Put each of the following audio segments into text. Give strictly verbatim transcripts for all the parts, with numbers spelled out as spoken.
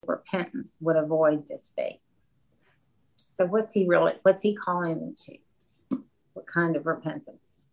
repentance would avoid this fate. So what's he really, what's he calling them to? What kind of repentance?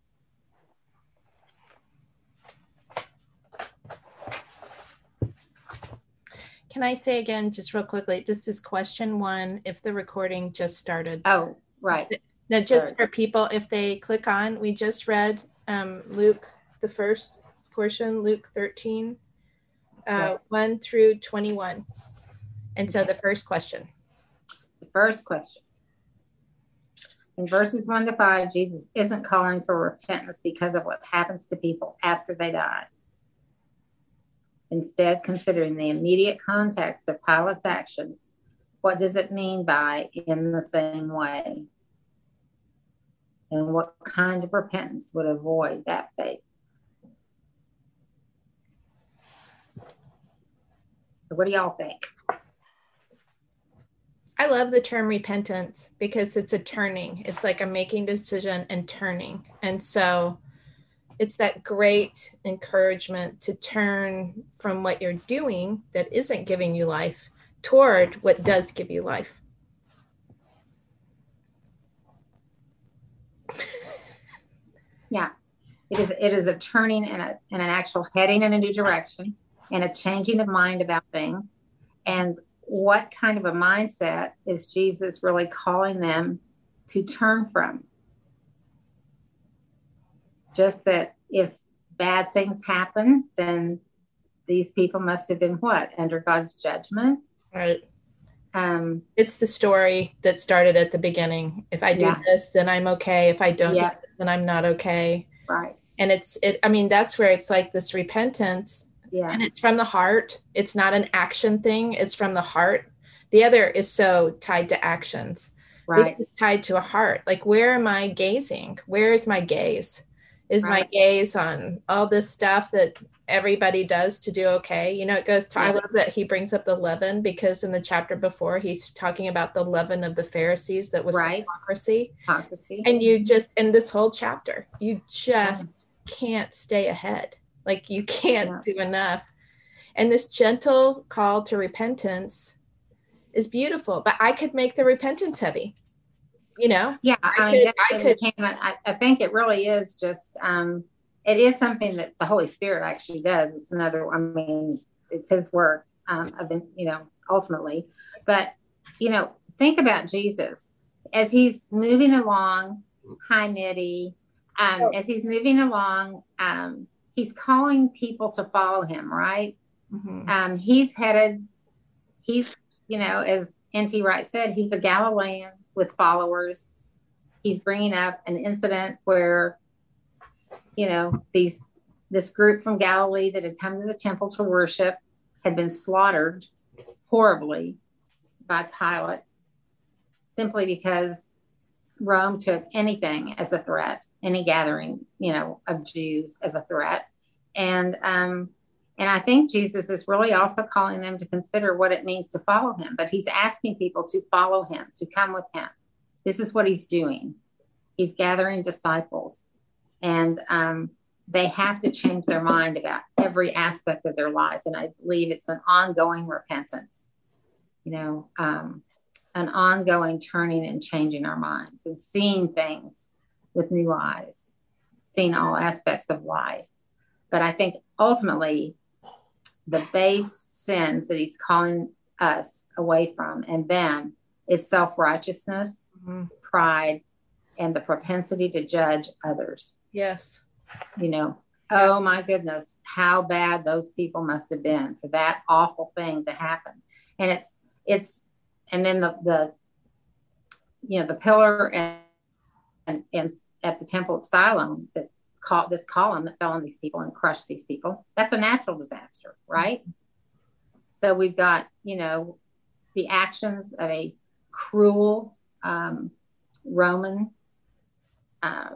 Can I say again, just real quickly, this is question one, if the recording just started. Oh, right. Now, just for people, if they click on, we just read um, Luke, the first portion, Luke thirteen, uh, right. one through twenty-one. And so okay. The first question. The first question. In verses one to five, Jesus isn't calling for repentance because of what happens to people after they die. Instead, considering the immediate context of Pilate's actions, what does it mean by in the same way? And what kind of repentance would avoid that fate? So what do y'all think? I love the term repentance because it's a turning. It's like a making decision and turning. And so it's that great encouragement to turn from what you're doing that isn't giving you life toward what does give you life. Yeah, it is. It is a turning and, a, and an actual heading in a new direction and a changing of mind about things. And what kind of a mindset is Jesus really calling them to turn from? Just that if bad things happen, then these people must have been what? Under God's judgment? Right. Um, it's the story that started at the beginning. If I do yeah. this, then I'm okay. If I don't yeah. do this, then I'm not okay. Right. And it's, it. I mean, that's where it's like this repentance. Yeah. And it's from the heart. It's not an action thing. It's from the heart. The other is so tied to actions. Right. This is tied to a heart. Like, where am I gazing? Where is my gaze? Is right. my gaze on all this stuff that everybody does to do okay? You know, it goes to, yeah. I love that he brings up the leaven, because in the chapter before, he's talking about the leaven of the Pharisees that was right. hypocrisy. Hypocrisy. And you just, in this whole chapter, you just yeah. can't stay ahead. Like, you can't yeah. do enough. And this gentle call to repentance is beautiful, but I could make the repentance heavy. You know, yeah, I, I mean, could, I, could, can, I, I think it really is just, um, it is something that the Holy Spirit actually does. It's another, I mean, it's his work, um, of, you know, ultimately, but, you know, think about Jesus as he's moving along, hi, Mitty, um, oh. as he's moving along, um, he's calling people to follow him, right? Mm-hmm. Um, he's headed, he's, you know, as N T Wright said, he's a Galilean with followers. He's bringing up an incident where, you know, these this group from Galilee that had come to the temple to worship had been slaughtered horribly by Pilate, simply because Rome took anything as a threat, any gathering, you know, of Jews as a threat. And um, and I think Jesus is really also calling them to consider what it means to follow him. But he's asking people to follow him, to come with him. This is what he's doing. He's gathering disciples, and um, they have to change their mind about every aspect of their life. And I believe it's an ongoing repentance, you know, um, an ongoing turning and changing our minds and seeing things with new eyes, seeing all aspects of life. But I think ultimately the base sins that he's calling us away from and them is self-righteousness, mm-hmm. pride, and the propensity to judge others. Yes. You know, yeah. Oh my goodness, how bad those people must have been for that awful thing to happen. And it's, it's, and then the, the, you know, the pillar and, and, and at the Temple of Siloam that caught this column that fell on these people and crushed these people. That's a natural disaster, right? Mm-hmm. So we've got, you know, the actions of a cruel um, Roman uh,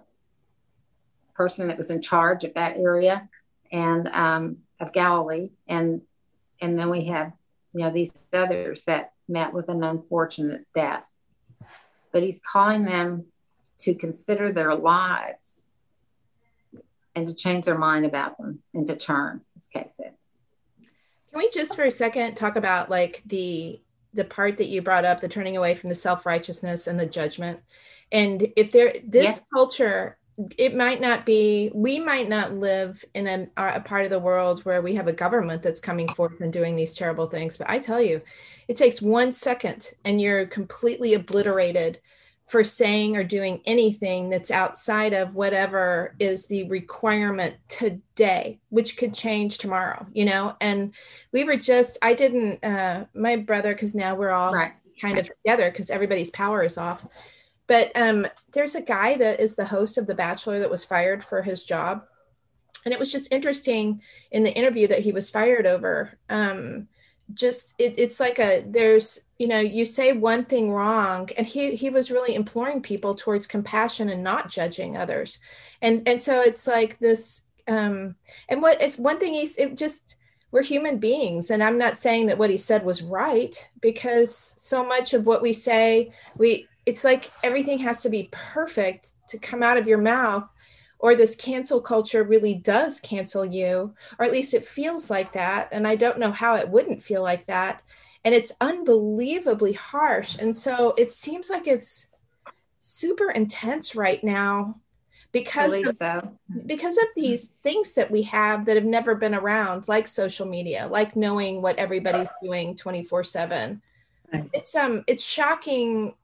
person that was in charge of that area and um, of Galilee. And, and then we have, you know, these others that met with an unfortunate death. But he's calling them to consider their lives and to change their mind about them and to turn, as Kay said. Can we just for a second talk about like the the part that you brought up, the turning away from the self-righteousness and the judgment? And if there, this Yes. culture, it might not be, we might not live in a, a part of the world where we have a government that's coming forth and doing these terrible things. But I tell you, it takes one second and you're completely obliterated for saying or doing anything that's outside of whatever is the requirement today, which could change tomorrow, you know? And we were just, I didn't, uh, my brother, because now we're all Right. kind of together because everybody's power is off. But um, there's a guy that is the host of The Bachelor that was fired for his job. And it was just interesting in the interview that he was fired over. Um, just it, it's like a there's you know you say one thing wrong, and he he was really imploring people towards compassion and not judging others, and and so it's like this um and what it's one thing he's it just we're human beings, and I'm not saying that what he said was right, because so much of what we say, we it's like everything has to be perfect to come out of your mouth, or this cancel culture really does cancel you, or at least it feels like that. And I don't know how it wouldn't feel like that. And it's unbelievably harsh. And so it seems like it's super intense right now because of, so. because of these things that we have that have never been around, like social media, like knowing what everybody's doing twenty-four seven. Right. It's um it's shocking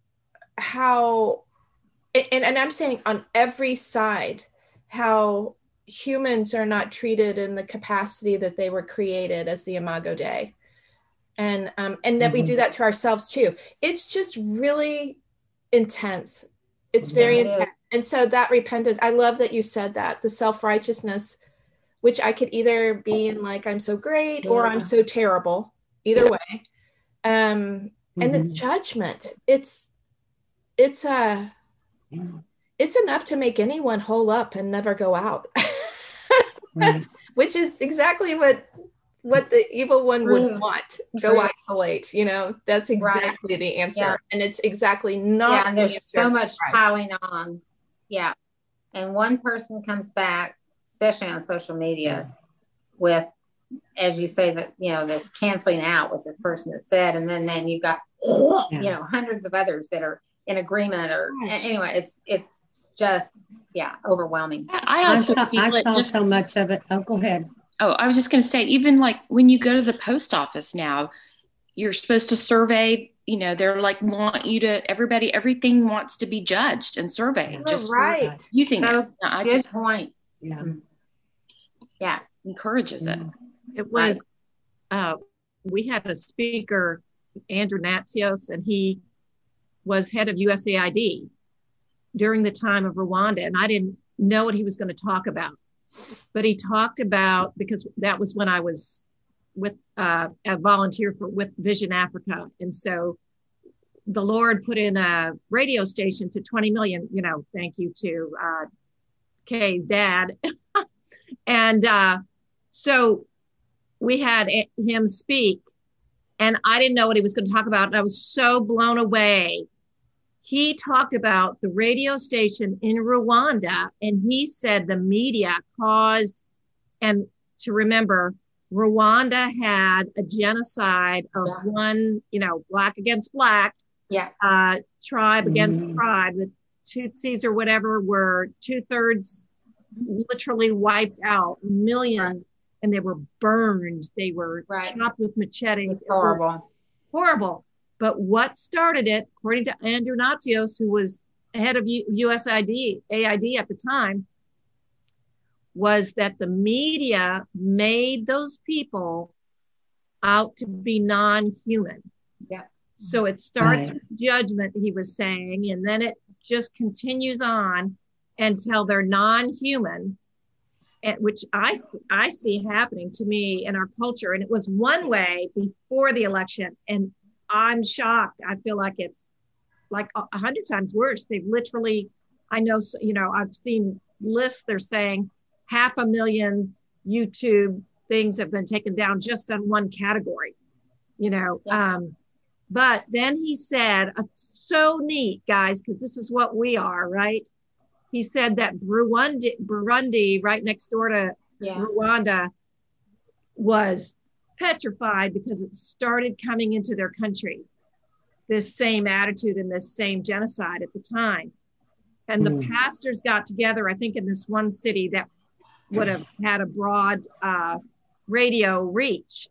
how And, and I'm saying on every side, how humans are not treated in the capacity that they were created as the Imago Dei. And, um, and that mm-hmm. we do that to ourselves too. It's just really intense. It's very yeah, intense. It and so that repentance, I love that you said that, the self-righteousness, which I could either be in like, I'm so great, yeah. or I'm so terrible, either way. Um, and mm-hmm. the judgment, it's, it's a, Yeah. it's enough to make anyone hole up and never go out, right. Which is exactly what what the evil one would True. want. Go True. isolate, you know, that's exactly right. the answer. Yeah. And it's exactly not. Yeah, and there's so much piling on. Yeah. And one person comes back, especially on social media, yeah. with, as you say, that, you know, this canceling out what this person has said. And then, then you've got, yeah. you know, hundreds of others that are in agreement, or Gosh. anyway, it's it's just yeah, overwhelming. I also I saw, I saw just, so much of it. Oh, go ahead. Oh, I was just going to say, even like when you go to the post office now, you're supposed to survey. You know, they're like want you to everybody. Everything wants to be judged and surveyed. Oh, just right. using so, it. I good just point. Yeah, yeah, encourages yeah. it. It was. Right. Uh, we had a speaker, Andrew Natsios, and he was head of U S A I D during the time of Rwanda. And I didn't know what he was going to talk about, but he talked about, because that was when I was with uh, a volunteer for with Vision Africa. And so the Lord put in a radio station to twenty million, you know, thank you to uh, Kay's dad. and uh, so we had him speak, and I didn't know what he was going to talk about. And I was so blown away. He talked about the radio station in Rwanda, and he said the media caused, and to remember, Rwanda had a genocide of yeah. one, you know, black against black, yeah, uh, tribe mm-hmm. against tribe. The Tutsis or whatever were two thirds literally wiped out, millions, right. and they were burned. They were right. chopped with machetes. It's horrible. Horrible. But what started it, according to Andrew Natsios, who was head of U S A I D, A I D at the time, was that the media made those people out to be non-human. Yeah. So it starts right. with judgment, he was saying, and then it just continues on until they're non-human, which I, I see happening to me in our culture. And it was one way before the election. And I'm shocked. I feel like it's like a hundred times worse. They've literally, I know, you know, I've seen lists, they're saying half a million YouTube things have been taken down just on one category, you know. Yeah. Um, but then he said, uh, so neat, guys, because this is what we are, right? He said that Burundi, Burundi right next door to yeah. Rwanda, was petrified because it started coming into their country, this same attitude and this same genocide at the time. And the mm. pastors got together, I think in this one city that would have had a broad uh, radio reach.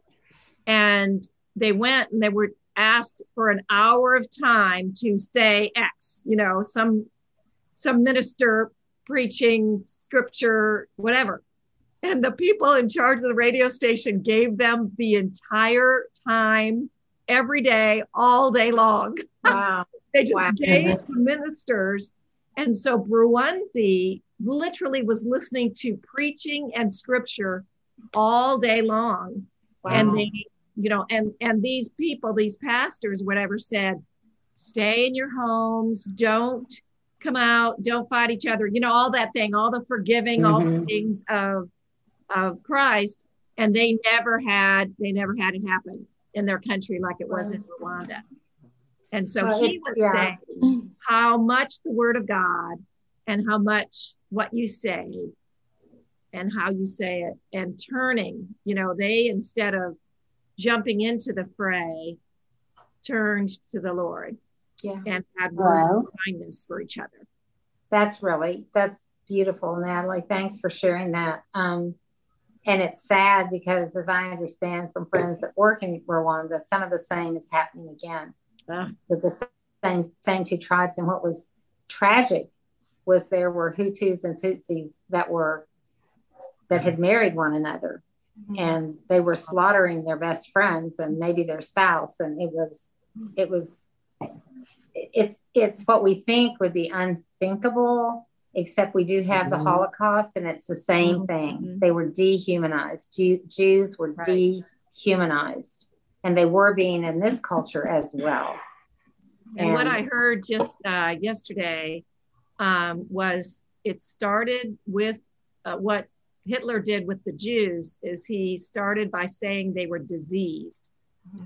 And they went and they were asked for an hour of time to say X, you know, some, some minister preaching scripture, whatever. And the people in charge of the radio station gave them the entire time, every day, all day long. Wow. They just wow. gave the ministers. And so Burundi literally was listening to preaching and scripture all day long. Wow. And they, you know, and, and these people, these pastors, whatever, said, stay in your homes, don't come out, don't fight each other, you know, all that thing, all the forgiving, mm-hmm. all the things of of Christ. And they never had, they never had it happen in their country like it was in Rwanda. And so well, he was yeah. saying how much the word of God and how much what you say and how you say it and turning, you know, they, instead of jumping into the fray, turned to the Lord yeah. and had words of kindness for each other. That's really, that's beautiful, Natalie. Thanks for sharing that. Um, And it's sad because, as I understand from friends that work in Rwanda, some of the same is happening again uh. with the same same two tribes. And what was tragic was there were Hutus and Tutsis that were that had married one another, mm-hmm. and they were slaughtering their best friends and maybe their spouse. And it was it was it's it's what we think would be unthinkable. Except we do have the mm-hmm. Holocaust, and it's the same mm-hmm. thing. They were dehumanized. Jew, Jews were right. dehumanized, and they were being in this culture as well. And, and what I heard just uh, yesterday um, was it started with uh, what Hitler did with the Jews is he started by saying they were diseased. Mm-hmm.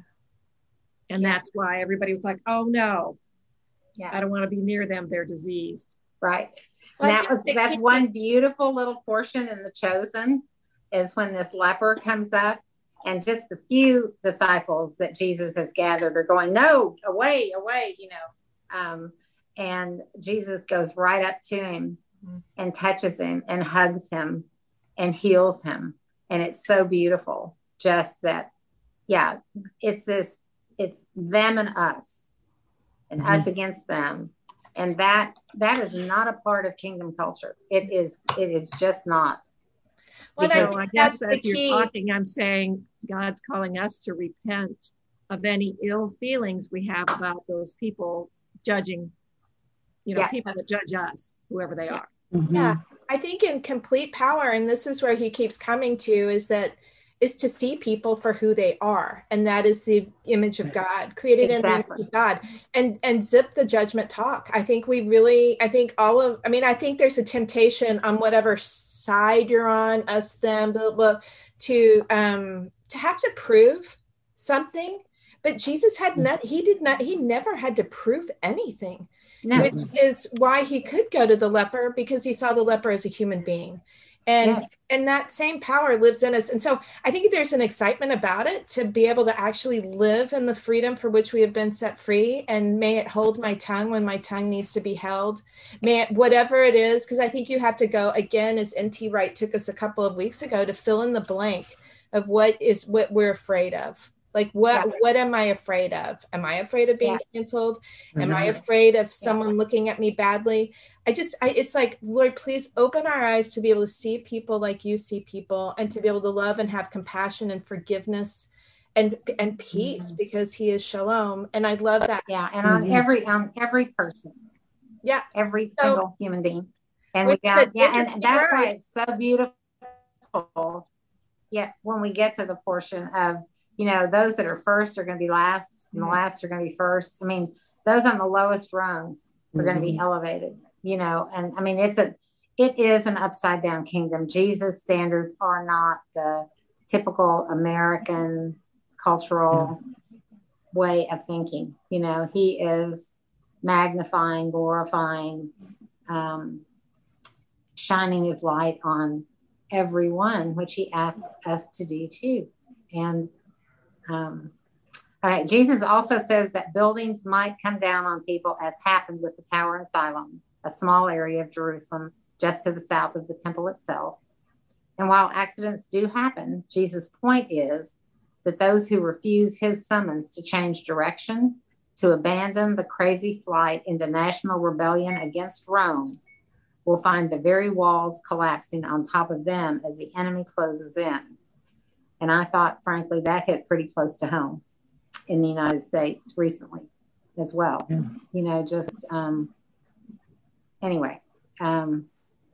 And yeah. that's why everybody was like, oh no, yeah. I don't want to be near them. They're diseased. Right. Well, that was that's one beautiful little portion in The Chosen is when this leper comes up and just a few disciples that Jesus has gathered are going, no, away, away, you know. Um, and Jesus goes right up to him mm-hmm. and touches him and hugs him and heals him. And it's so beautiful. Just that, yeah, it's this, it's them and us and mm-hmm. us against them. And that that is not a part of kingdom culture. It is it is just not. Well, because I guess as you're talking, I'm saying God's calling us to repent of any ill feelings we have about those people judging, you know, yeah. people that judge us, whoever they are. Mm-hmm. Yeah, I think in complete power, and this is where he keeps coming to, is that is to see people for who they are. And that is the image of God, created exactly. in the image of God. And and zip the judgment talk. I think we really, I think all of, I mean, I think there's a temptation on whatever side you're on, us, them, blah, blah, to, um, to have to prove something. But Jesus had not, he did not, he never had to prove anything. No. Which is why he could go to the leper, because he saw the leper as a human being. And yes. and that same power lives in us. And so I think there's an excitement about it to be able to actually live in the freedom for which we have been set free. And may it hold my tongue when my tongue needs to be held. May it, whatever it is, because I think you have to go again, as N T Wright took us a couple of weeks ago, to fill in the blank of what is what we're afraid of. Like, what, yeah. what am I afraid of? Am I afraid of being yeah. canceled? Am mm-hmm. I afraid of someone yeah. looking at me badly? I just, I, it's like, Lord, please open our eyes to be able to see people like you see people, and to be able to love and have compassion and forgiveness and, and peace, mm-hmm. because he is shalom. And I love that. Yeah. And on mm-hmm. every, on every person. Yeah. Every single so, human being. And we got, yeah. And that's why it's so beautiful. Yeah. When we get to the portion of, you know, those that are first are going to be last, and the last are going to be first. I mean, those on the lowest rungs are mm-hmm. going to be elevated, you know, and I mean, it's a, it is an upside down kingdom. Jesus' standards are not the typical American cultural yeah. way of thinking. You know, he is magnifying, glorifying, um, shining his light on everyone, which he asks us to do too. And Um, all right. Jesus also says that buildings might come down on people, as happened with the Tower in Siloam, a small area of Jerusalem just to the south of the temple itself. And while accidents do happen, Jesus' point is that those who refuse his summons to change direction, to abandon the crazy flight into national rebellion against Rome, will find the very walls collapsing on top of them as the enemy closes in. And I thought, frankly, that hit pretty close to home in the United States recently as well. Yeah. You know, just, um, anyway, um,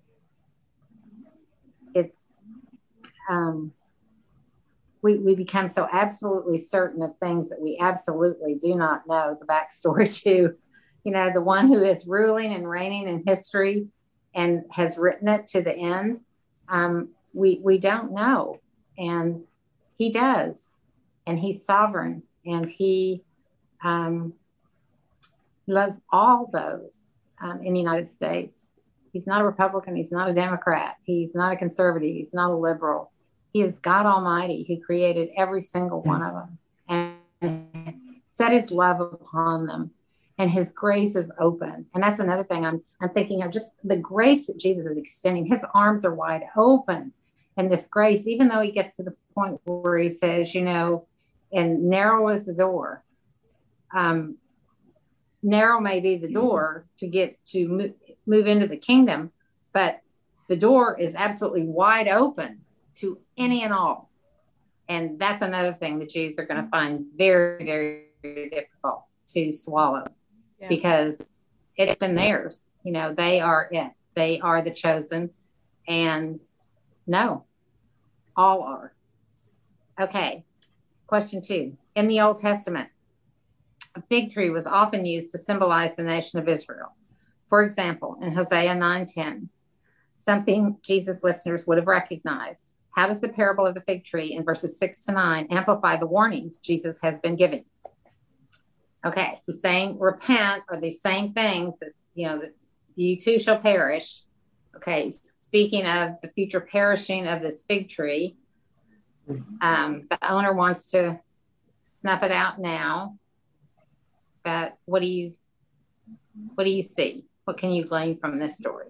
it's, um, we, we become so absolutely certain of things that we absolutely do not know the backstory to. You know, the one who is ruling and reigning in history and has written it to the end, um, we we don't know. And he does. And he's sovereign. And he um, loves all those um, in the United States. He's not a Republican. He's not a Democrat. He's not a conservative. He's not a liberal. He is God Almighty who created every single one of them and set his love upon them. And his grace is open. And that's another thing I'm I'm thinking of, just the grace that Jesus is extending. His arms are wide open. And this grace, even though he gets to the point where he says, you know, and narrow is the door. Um, narrow may be the door to get to move, move into the kingdom, but the door is absolutely wide open to any and all. And that's another thing the Jews are going to find very, very difficult to swallow. Yeah. Because it's been theirs. You know, they are it. They are the chosen. And no, all are. Okay. Question two. In the Old Testament, a fig tree was often used to symbolize the nation of Israel. For example, in Hosea nine ten, something Jesus listeners would have recognized. How does the parable of the fig tree in verses six to nine amplify the warnings Jesus has been giving? Okay, he's saying repent, or these same things, as, you know, that you too shall perish. Okay, speaking of the future perishing of this fig tree, um, the owner wants to snuff it out now. But what do you, what do you see? What can you glean from this story?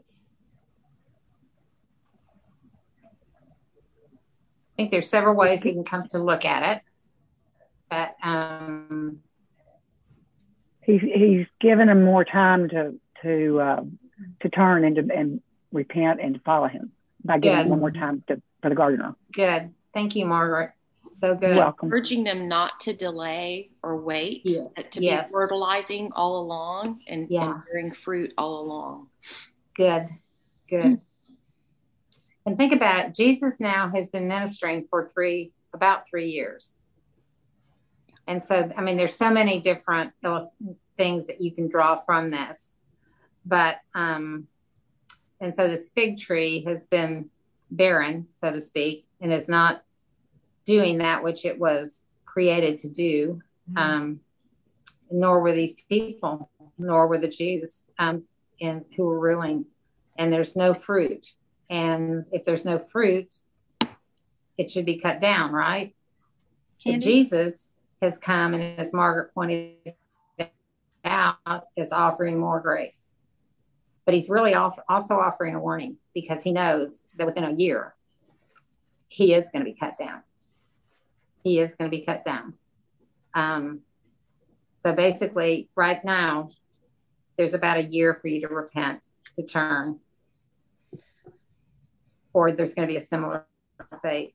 I think there's several ways we can come to look at it, but um, he's he's given them more time to to uh, to turn and to, and repent and to follow him by giving them one more time to, for the gardener. Good, thank you, Margaret. So good. You're welcome. Urging them not to delay or wait, yes. to yes. be fertilizing all along and, yeah. and bearing fruit all along. Good, good. Mm-hmm. And think about it. Jesus now has been ministering for three, about three years. And so, I mean, there's so many different things that you can draw from this. But, um, and so this fig tree has been barren, so to speak, and is not doing that which it was created to do. Mm-hmm. Um, nor were these people, nor were the Jews um, and who were ruling. And there's no fruit. And if there's no fruit, it should be cut down, right? Jesus has come, and as Margaret pointed out, is offering more grace. But he's really off, also offering a warning, because he knows that within a year, he is going to be cut down. He is going to be cut down. Um, so basically, right now, there's about a year for you to repent, to turn. Or there's going to be a similar fate.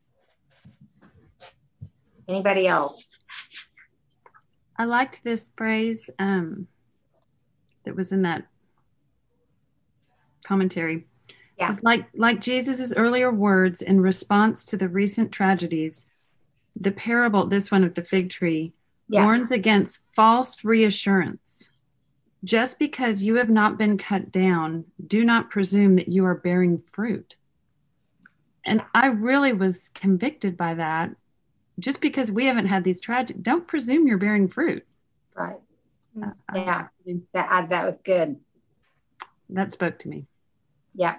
Anybody else? I liked this phrase um, that was in that commentary. Yeah. Like, like Jesus's earlier words in response to the recent tragedies, the parable, this one of the fig tree, yeah. warns against false reassurance. Just because you have not been cut down, do not presume that you are bearing fruit. And I really was convicted by that. Just because we haven't had these tragic, don't presume you're bearing fruit. Right. Uh, yeah. I, that, I, that was good. That spoke to me. Yeah.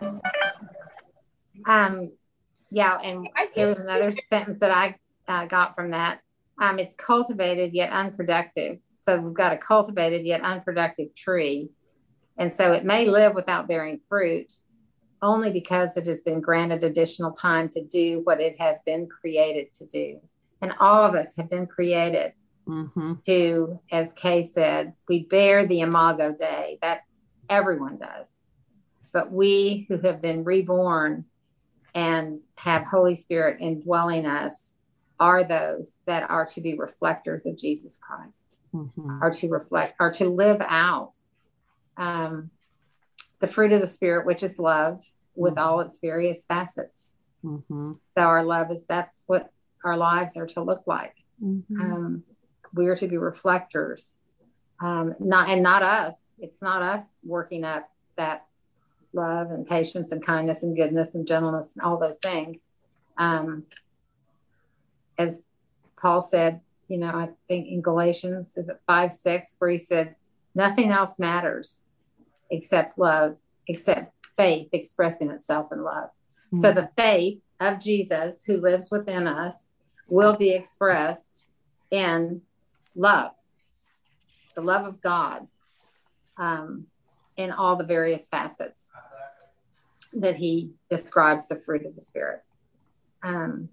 Um, yeah. And there was another sentence that I uh, got from that. um, it's cultivated yet unproductive. So we've got a cultivated yet unproductive tree. And so it may live without bearing fruit only because it has been granted additional time to do what it has been created to do. And all of us have been created mm-hmm. to, as Kay said, we bear the Imago Dei. That everyone does. But we who have been reborn and have Holy Spirit indwelling us are those that are to be reflectors of Jesus Christ, mm-hmm. are to reflect, are to live out um, the fruit of the Spirit, which is love, with mm-hmm. all its various facets. Mm-hmm. So our love is, that's what our lives are to look like. Mm-hmm. Um, we are to be reflectors, um, not and not us. It's not us working up that love and patience and kindness and goodness and gentleness and all those things. Um, as Paul said, you know, I think in Galatians, is it five, six, where he said, nothing else matters except love, except faith expressing itself in love. Mm-hmm. So the faith of Jesus who lives within us will be expressed in love, the love of God, um, in all the various facets that he describes the fruit of the Spirit. Um,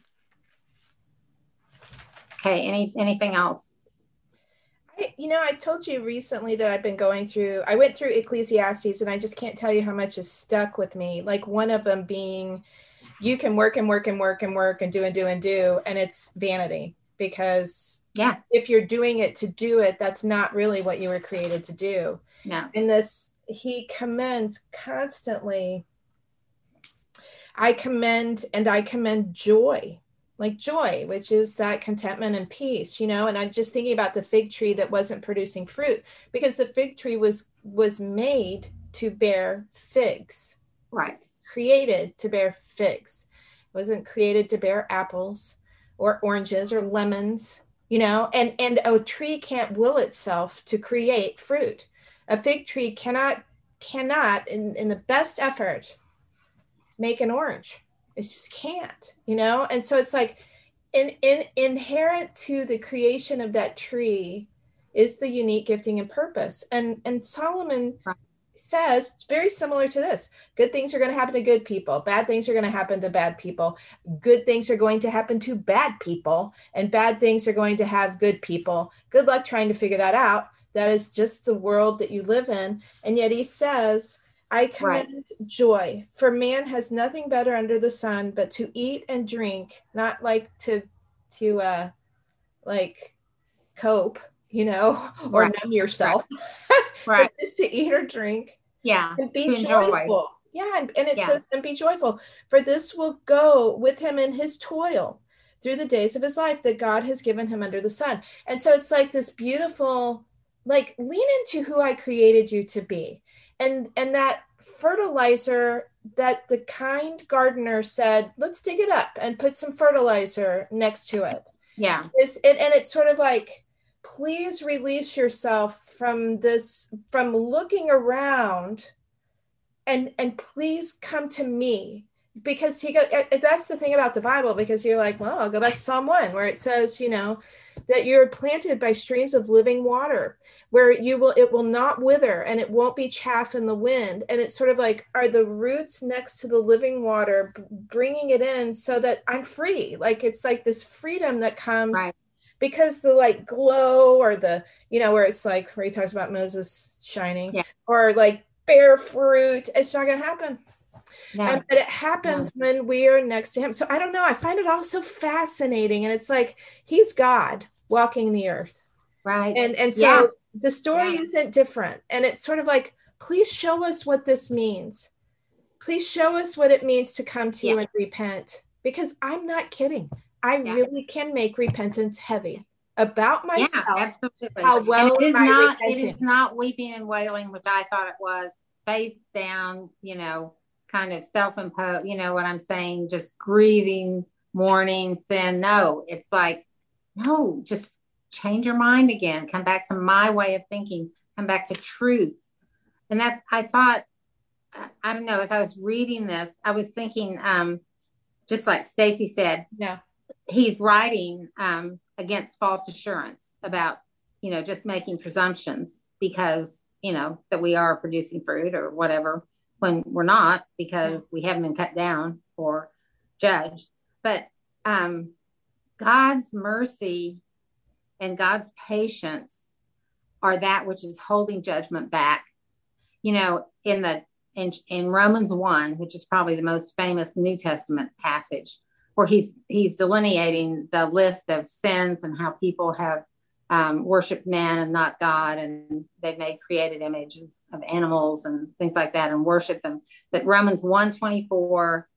okay, any anything else? I, you know, I told you recently that I've been going through, I went through Ecclesiastes, and I just can't tell you how much is stuck with me. Like one of them being, you can work and work and work and work and do and do and do, and it's vanity. Because yeah, if you're doing it to do it, that's not really what you were created to do. No. And this, he commends constantly, I commend and I commend joy, like joy, which is that contentment and peace, you know. And I'm just thinking about the fig tree that wasn't producing fruit, because the fig tree was was made to bear figs, right? Created to bear figs. It wasn't created to bear apples or oranges or lemons, you know. And and a tree can't will itself to create fruit. A fig tree cannot cannot in, in the best effort make an orange. It just can't, you know. And so it's like in, in inherent to the creation of that tree is the unique gifting and purpose. And and Solomon right. says it's very similar to this. Good things are going to happen to good people. Bad things are going to happen to bad people. Good things are going to happen to bad people, and bad things are going to have good people. Good luck trying to figure that out. That is just the world that you live in. And yet he says, I commend right. joy, for man has nothing better under the sun but to eat and drink, not like to, to uh, like cope, you know, or right. numb yourself, right. right. but just to eat or drink. Yeah. And be joyful. Yeah. And, and it yeah. says, and be joyful, for this will go with him in his toil through the days of his life that God has given him under the sun. And so it's like this beautiful, like lean into who I created you to be. And and that fertilizer that the kind gardener said, let's dig it up and put some fertilizer next to it. Yeah. It's, it, and it's sort of like, please release yourself from this, from looking around, and and please come to me. Because he go, that's the thing about the Bible, because you're like, well, I'll go back to Psalm one, where it says, you know, that you're planted by streams of living water, where you will, it will not wither and it won't be chaff in the wind. And it's sort of like, are the roots next to the living water bringing it in so that I'm free? Like, it's like this freedom that comes right. because the like glow, or the, you know, where it's like, where he talks about Moses shining yeah. or like bear fruit, it's not going to happen. No. And, but it happens no. when we are next to him. So I don't know. I find it all so fascinating. And it's like, he's God walking the earth. Right. And and so yeah. the story yeah. isn't different. And it's sort of like, please show us what this means. Please show us what it means to come to yeah. you and repent. Because I'm not kidding. I yeah. really can make repentance heavy about myself. Yeah, absolutely. How well and it is am I not repenting? It is not weeping and wailing, which I thought it was, face down, you know, kind of self-imposed, you know what I'm saying? Just grieving, mourning, sin. No, it's like, no, just change your mind again. Come back to my way of thinking. Come back to truth. And that, I thought, I don't know, as I was reading this, I was thinking, um, just like Stacy said, yeah, he's writing um, against false assurance about, you know, just making presumptions because, you know, that we are producing fruit or whatever when we're not, because we haven't been cut down or judged. But um, God's mercy and God's patience are that which is holding judgment back. You know, in the in, in Romans one, which is probably the most famous New Testament passage, where he's he's delineating the list of sins and how people have um, worshipped man and not God, and they've made created images of animals and things like that and worship them. But Romans one twenty-four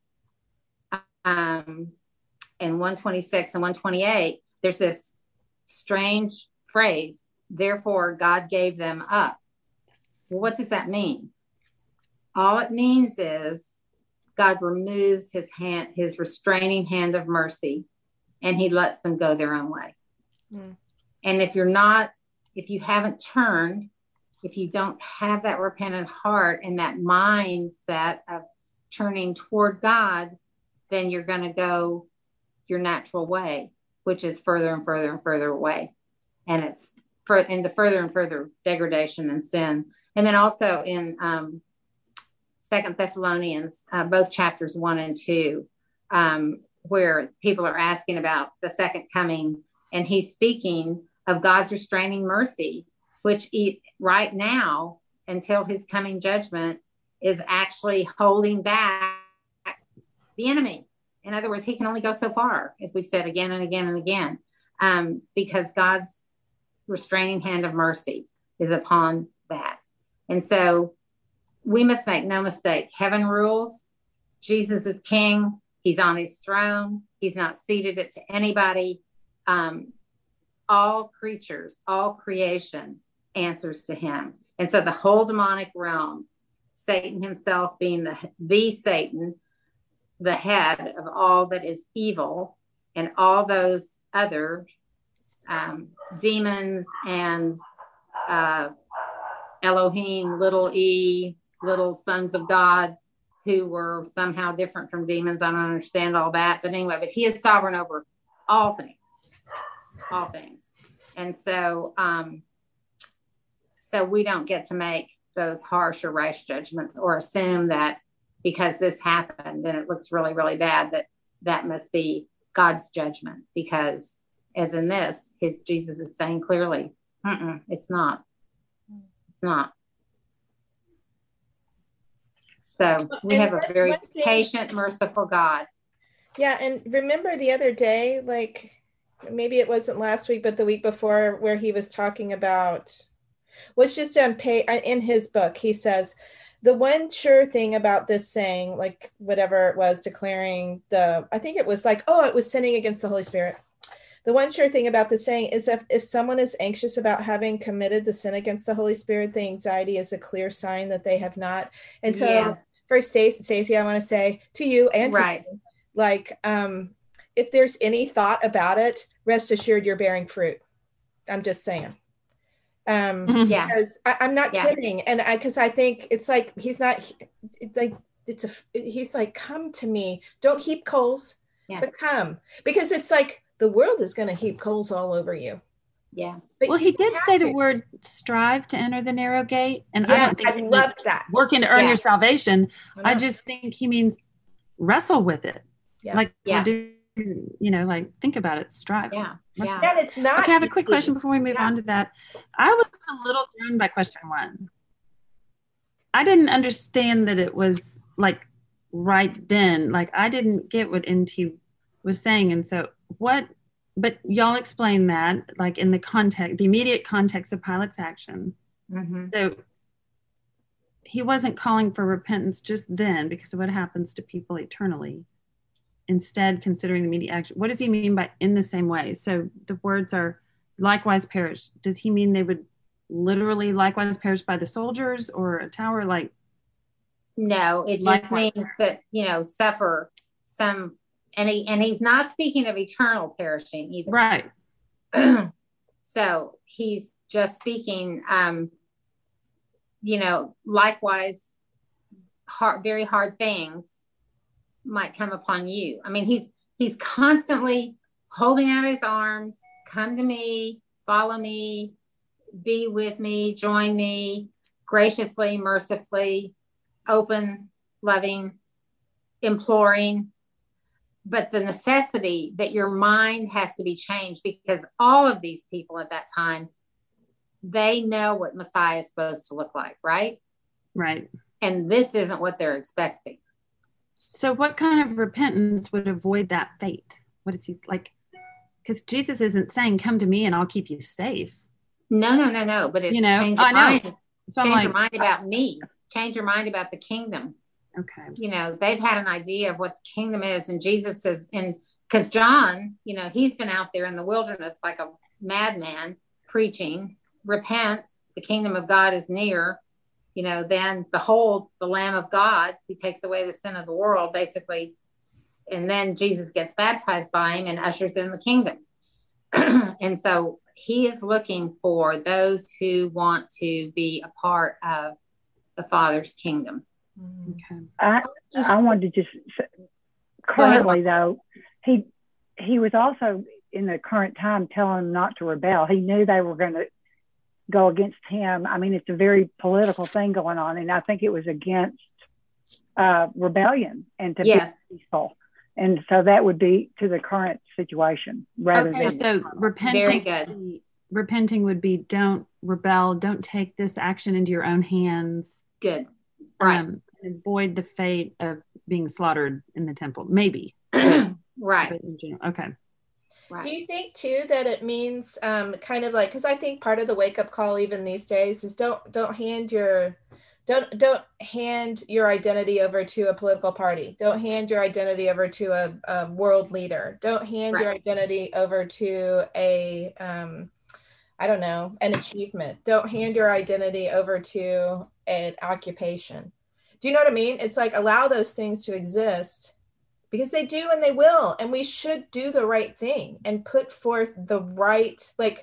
um, and one twenty-six and one twenty-eight, there's this strange phrase, therefore God gave them up. Well, what does that mean? All it means is God removes his hand, his restraining hand of mercy, and he lets them go their own way. Mm. And if you're not, if you haven't turned, if you don't have that repentant heart and that mindset of turning toward God, then you're going to go your natural way, which is further and further and further away. And it's for, into further and further degradation and sin. And then also in um, Second Thessalonians, uh, both chapters one and two, um, where people are asking about the second coming, and he's speaking of God's restraining mercy, which he, right now, until his coming judgment, is actually holding back the enemy. In other words, he can only go so far, as we've said again and again and again, um, because God's restraining hand of mercy is upon that. And so we must make no mistake. Heaven rules. Jesus is king. He's on his throne. He's not ceded it to anybody. Um, all creatures, all creation answers to him. And so the whole demonic realm, Satan himself being the, the Satan, the head of all that is evil, and all those other um, demons and uh, Elohim, little e, little sons of God, who were somehow different from demons. I don't understand all that. But anyway, but he is sovereign over all things, all things. And so, um, so we don't get to make those harsh or rash judgments or assume that because this happened, then it looks really, really bad, that that must be God's judgment. Because as in this, his Jesus is saying clearly, Mm-mm, it's not. It's not. So we and have a very thing, patient, merciful God. Yeah. And remember the other day, like maybe it wasn't last week, but the week before, where he was talking about, was just on pay in his book. He says, the one sure thing about this saying, like whatever it was, declaring the, I think it was like, oh, it was sinning against the Holy Spirit. The one sure thing about this saying is if, if someone is anxious about having committed the sin against the Holy Spirit, the anxiety is a clear sign that they have not. And so yeah. For Stacey, Stacey, I want to say to you and to right. you, like, um, if there's any thought about it, rest assured you're bearing fruit. I'm just saying. Um, mm-hmm. Yeah. Because I, I'm not yeah. kidding. And I, cause I think it's like, he's not it's like, it's a, he's like, come to me, don't heap coals, yeah. but come, because it's like the world is going to heap coals all over you. Yeah. But well, he did say to. the word strive to enter the narrow gate. And yes, I don't think I loved that. Working to earn yeah. your salvation. I, I just think he means wrestle with it. Yeah. Like, yeah. do, you know, like think about it, strive. Yeah. Yeah. And it's not. Okay, I have a quick question before we move yeah. on to that. I was a little thrown by question one. I didn't understand that it was like right then. Like I didn't get what N T was saying. And so what, but y'all explain that like in the context, the immediate context of Pilate's action. Mm-hmm. So he wasn't calling for repentance just then because of what happens to people eternally. Instead, considering the immediate action. What does he mean by in the same way? So the words are likewise perish. Does he mean they would literally likewise perish by the soldiers or a tower? Like, no, it just means perish. that, you know, suffer some, and he, and he's not speaking of eternal perishing either. Right. So he's just speaking, um, you know, likewise, hard, very hard things might come upon you. I mean, he's he's constantly holding out his arms, come to me, follow me, be with me, join me, graciously, mercifully, open, loving, imploring. But the necessity that your mind has to be changed, because all of these people at that time, they know what Messiah is supposed to look like, right? Right. And this isn't what they're expecting. So what kind of repentance would avoid that fate? What is he like? Because Jesus isn't saying, come to me and I'll keep you safe. No, no, no, no. But it's you know, change your I know. mind. So change like, your mind about me. Change your mind about the kingdom. Okay. You know, they've had an idea of what the kingdom is. And Jesus is, and because John, you know, he's been out there in the wilderness like a madman preaching, repent, the kingdom of God is near. You know, then behold, the Lamb of God who takes away the sin of the world, basically. And then Jesus gets baptized by him and ushers in the kingdom. And so he is looking for those who want to be a part of the Father's kingdom. Okay. I, I wanted to just, currently though, he, he was also in the current time telling them not to rebel. He knew they were going to go against him. I mean, it's a very political thing going on. And I think it was against uh, rebellion and to yes. be peaceful. And so that would be to the current situation rather okay, than. So repenting, very good. Would be, repenting would be don't rebel, don't take this action into your own hands. Good. Right. Um, avoid the fate of being slaughtered in the temple. Maybe. Right. In general. Okay. Right. Do you think too that it means um, kind of like, because I think part of the wake up call even these days is don't don't hand your don't don't hand your identity over to a political party. Don't hand your identity over to a, a world leader. Don't hand right. your identity over to a um, I don't know, an achievement. Don't hand your identity over to an occupation. Do you know what I mean? It's like allow those things to exist. Because they do and they will. And we should do the right thing and put forth the right, like,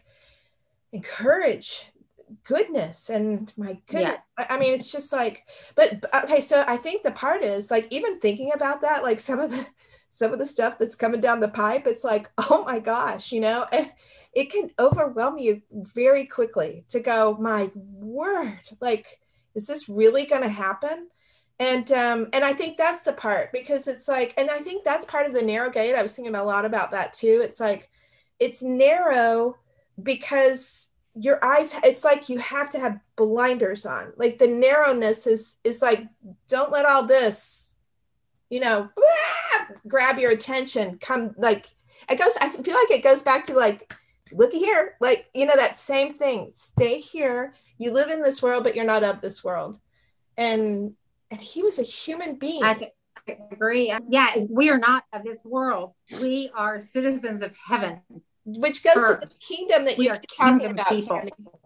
encourage goodness. And my goodness, yeah. I, I mean, it's just like, but okay, so I think the part is like, even thinking about that, like some of the, some of the stuff that's coming down the pipe, it's like, oh my gosh, you know, and it can overwhelm you very quickly to go, my word, like, is this really going to happen? And um, and I think that's the part, because it's like, and I think that's part of the narrow gate. I was thinking a lot about that too. It's like, it's narrow because your eyes, it's like you have to have blinders on. Like the narrowness is, is like, don't let all this, you know, grab your attention. Come like, it goes, I feel like it goes back to like, looky here, like, you know, that same thing. Stay here. You live in this world, but you're not of this world. And And he was a human being. I agree. Yeah, we are not of this world. We are citizens of heaven. Which goes First. to the kingdom that we you are keep talking about. People.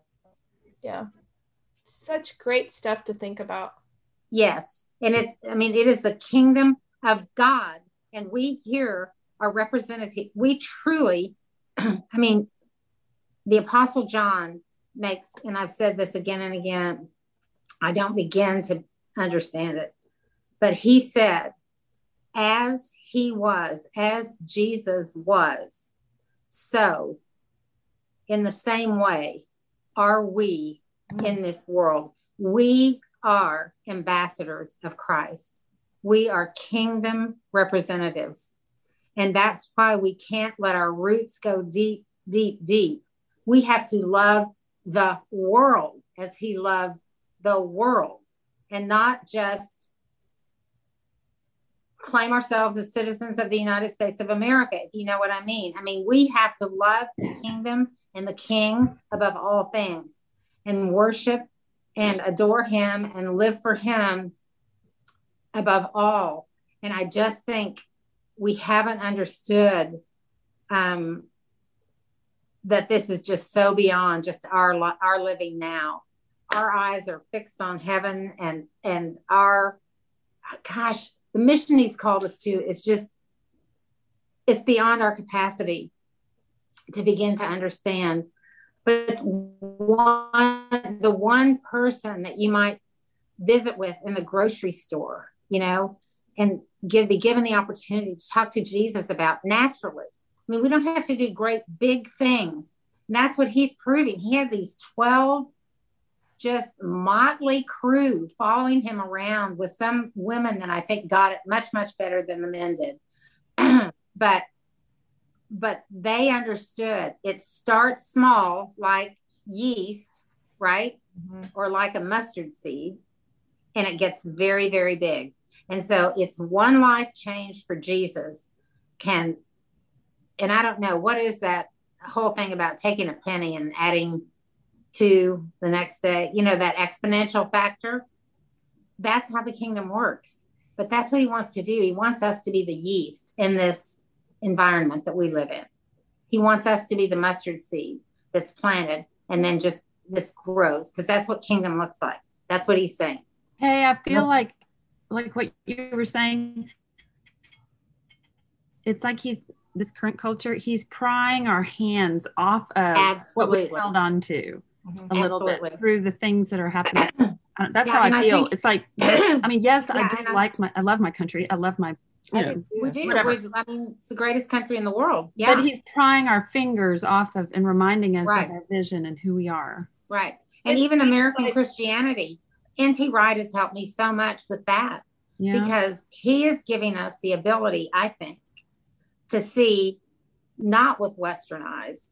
Yeah. Such great stuff to think about. Yes. And it's, I mean, it is the kingdom of God. And we here are representative. We truly, I mean, the Apostle John makes, and I've said this again and again, I don't begin to understand it, but he said, as he was, as Jesus was, so in the same way are we in this world. We are ambassadors of Christ. We are kingdom representatives. And that's why we can't let our roots go deep, deep, deep. We have to love the world as he loved the world, and not just claim ourselves as citizens of the United States of America, if you know what I mean. I mean, we have to love the kingdom and the king above all things and worship and adore him and live for him above all. And I just think we haven't understood um, that this is just so beyond just our our living now. Our eyes are fixed on heaven, and and our, gosh, the mission he's called us to is just, it's beyond our capacity to begin to understand. But one, the one person that you might visit with in the grocery store, you know, and give, be given the opportunity to talk to Jesus about naturally, I mean, we don't have to do great big things. And that's what he's proving. He had these twelve just motley crew following him around with some women that I think got it much, much better than the men did. but but they understood it starts small, like yeast, right? Mm-hmm. Or like a mustard seed, and it gets very, very big. And so it's one life change for Jesus can, and I don't know, what is that whole thing about taking a penny and adding to the next day, you know, that exponential factor? That's how the kingdom works. But that's what he wants to do. He wants us to be the yeast in this environment that we live in. He wants us to be the mustard seed that's planted and then just this grows, because that's what kingdom looks like. That's what he's saying. Hey, I feel like like what you were saying, it's like he's this current culture, he's prying our hands off of Absolutely. what we held on to mm-hmm. a little Absolutely. bit through the things that are happening. Uh, that's yeah, how I feel. I think, it's like, I mean, yes, yeah, I do I, like my, I love my country. I love my, you know, we do. We, I mean, it's the greatest country in the world. Yeah. But he's prying our fingers off of and reminding us right. of our vision and who we are. Right. And it's even American like, Christianity, N T Wright has helped me so much with that. Yeah. Because he is giving us the ability, I think, to see not with Western eyes,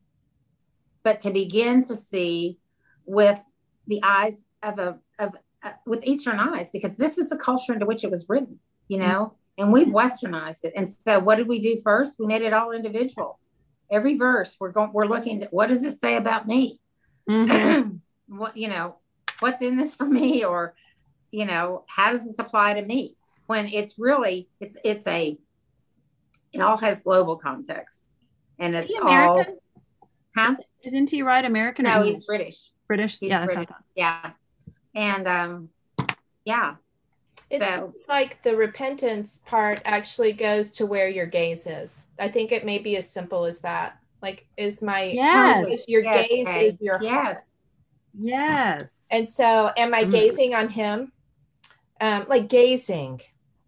but to begin to see with the eyes of a of uh, with Eastern eyes, because this is the culture into which it was written, you know, mm-hmm. and we've Westernized it. And so, what did we do first? We made it all individual. Every verse we're going, we're looking at, what does it say about me? Mm-hmm. What, you know, what's in this for me, or you know, how does this apply to me? When it's really, it's it's a, it all has global context, and it's all. Huh? Isn't he right? American? No, he's British. British, he's yeah, that's British. Yeah, and um, yeah. It's, so, it's like the repentance part actually goes to where your gaze is. I think it may be as simple as that. Like, is my yes. is your yes, gaze okay. is your yes, heart. Yes. And so, am I mm-hmm. gazing on him? Um, like gazing,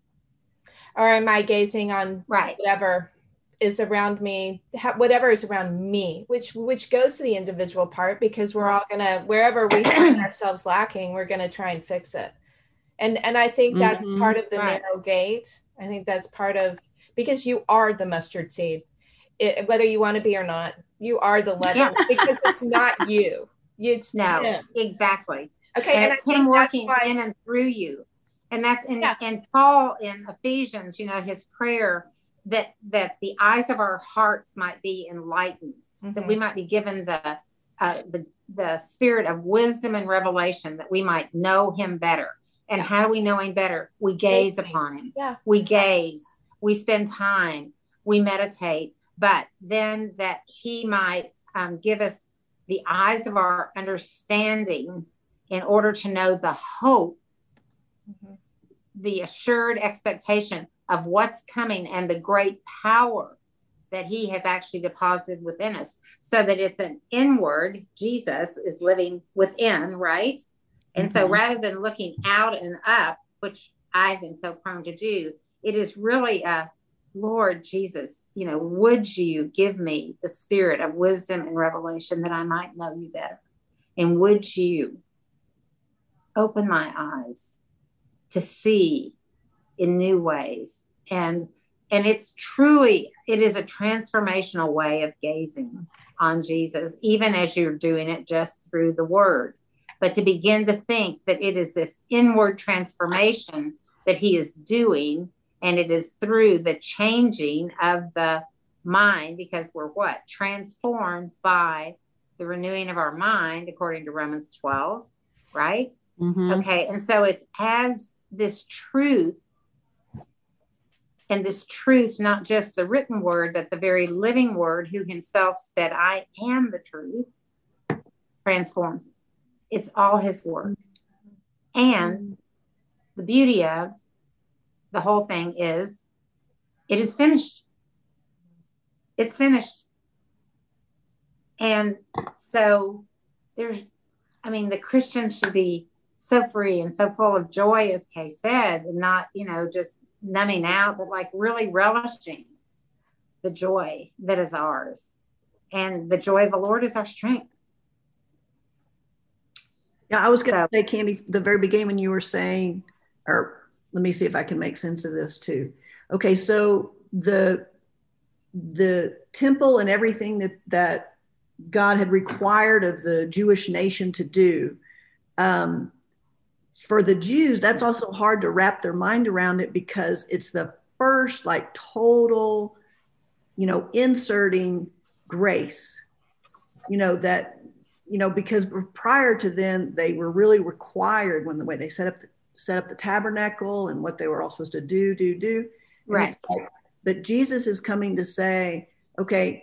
or am I gazing on right. whatever is around me, whatever is around me, which which goes to the individual part, because we're all gonna, wherever we find ourselves lacking, we're gonna try and fix it. And and I think that's mm-hmm. part of the right. narrow gate. I think that's part of, because you are the mustard seed, it, whether you want to be or not. You are the leaven, yeah. because it's not you. It's no, him. Exactly. Okay, and, and it's I him think working that's why, in and through you. And that's in yeah. and Paul in Ephesians, you know, his prayer that that the eyes of our hearts might be enlightened, mm-hmm. that we might be given the uh, the the spirit of wisdom and revelation, that we might know him better. And how do we know him better? We gaze Gazing. upon him. Yeah. We gaze. We spend time. We meditate. But then that he might um, give us the eyes of our understanding in order to know the hope, mm-hmm. the assured expectation of what's coming, and the great power that he has actually deposited within us, so that it's an inward, Jesus is living within, right? And mm-hmm. so rather than looking out and up, which I've been so prone to do, it is really a, Lord Jesus, you know, would you give me the spirit of wisdom and revelation that I might know you better? And would you open my eyes to see in new ways? And and it's truly, it is a transformational way of gazing on Jesus, even as you're doing it just through the word. But to begin to think that it is this inward transformation that he is doing, and it is through the changing of the mind, because we're what? Transformed by the renewing of our mind, according to Romans twelve, right? Mm-hmm. Okay, and so it's as this truth, and this truth, not just the written word, but the very living word, who himself said, I am the truth, transforms us. It's all his work. And the beauty of the whole thing is, it is finished. It's finished. And so there's, I mean, the Christian should be so free and so full of joy, as Kay said, and not, you know, just numbing out, but like really relishing the joy that is ours. And the joy of the Lord is our strength. Yeah, I was going to So, say, Candy, the very beginning when you were saying, or let me see if I can make sense of this too. Okay, so the the temple and everything that that God had required of the Jewish nation to do, um, for the Jews, that's also hard to wrap their mind around it, because it's the first like total, you know, inserting grace, you know, that, you know, because prior to then they were really required when the way they set up the, set up the tabernacle and what they were all supposed to do, do, do. And right. it's like, but Jesus is coming to say, okay,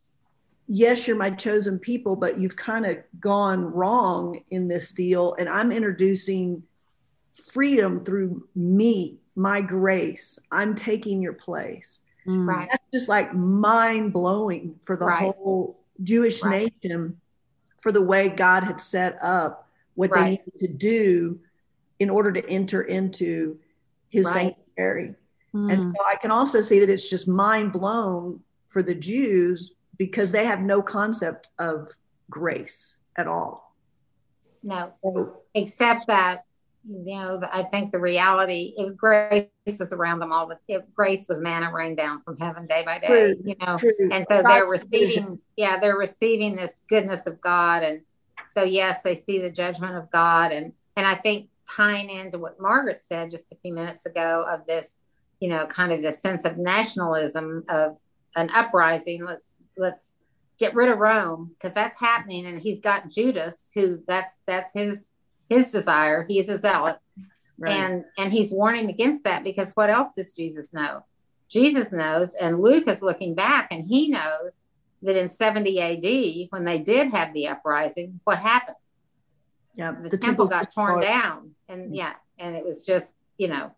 yes, you're my chosen people, but you've kind of gone wrong in this deal. And I'm introducing freedom through me, my grace. I'm taking your place. Mm. Right. That's just like mind blowing for the Right. whole Jewish Right. nation, for the way God had set up what they Right. needed to do in order to enter into his Right. sanctuary. Mm. And so I can also see that it's just mind blown for the Jews, because they have no concept of grace at all. No, So, except that, you know, I think the reality, it was grace was around them all. It, grace was manna rained down from heaven day by day, true, you know, true. and so God's they're provision. receiving, yeah, they're receiving this goodness of God. And so, yes, they see the judgment of God. And, and I think tying into what Margaret said just a few minutes ago of this, you know, kind of the sense of nationalism, of an uprising, let's, let's get rid of Rome, because that's happening. And he's got Judas, who that's, that's his, his desire. He's a zealot. Right. And, and he's warning against that, because what else does Jesus know? Jesus knows, and Luke is looking back, and he knows that in seventy A D, when they did have the uprising, what happened? Yeah, The, the temple temple's got torn destroyed. down, and yeah, and it was just, you know,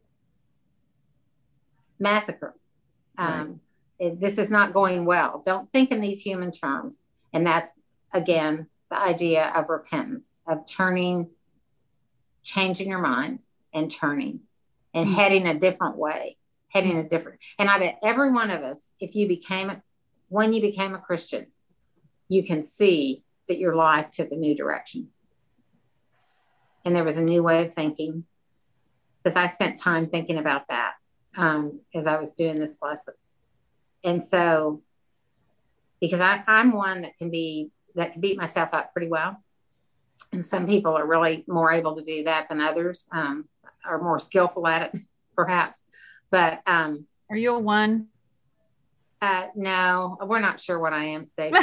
massacre. Um, it, this is not going well. Don't think in these human terms. And that's, again, the idea of repentance, of turning, changing your mind and turning and Mm. heading a different way, heading a different. And I bet every one of us, if you became, a, when you became a Christian, you can see that your life took a new direction. And there was a new way of thinking, because I spent time thinking about that um, as I was doing this lesson. And so, because I, I'm one that can be, that can beat myself up pretty well. And some people are really more able to do that than others, um, are more skillful at it, perhaps. But um, Are you a one? uh, no, we're not sure what I am, Stacey.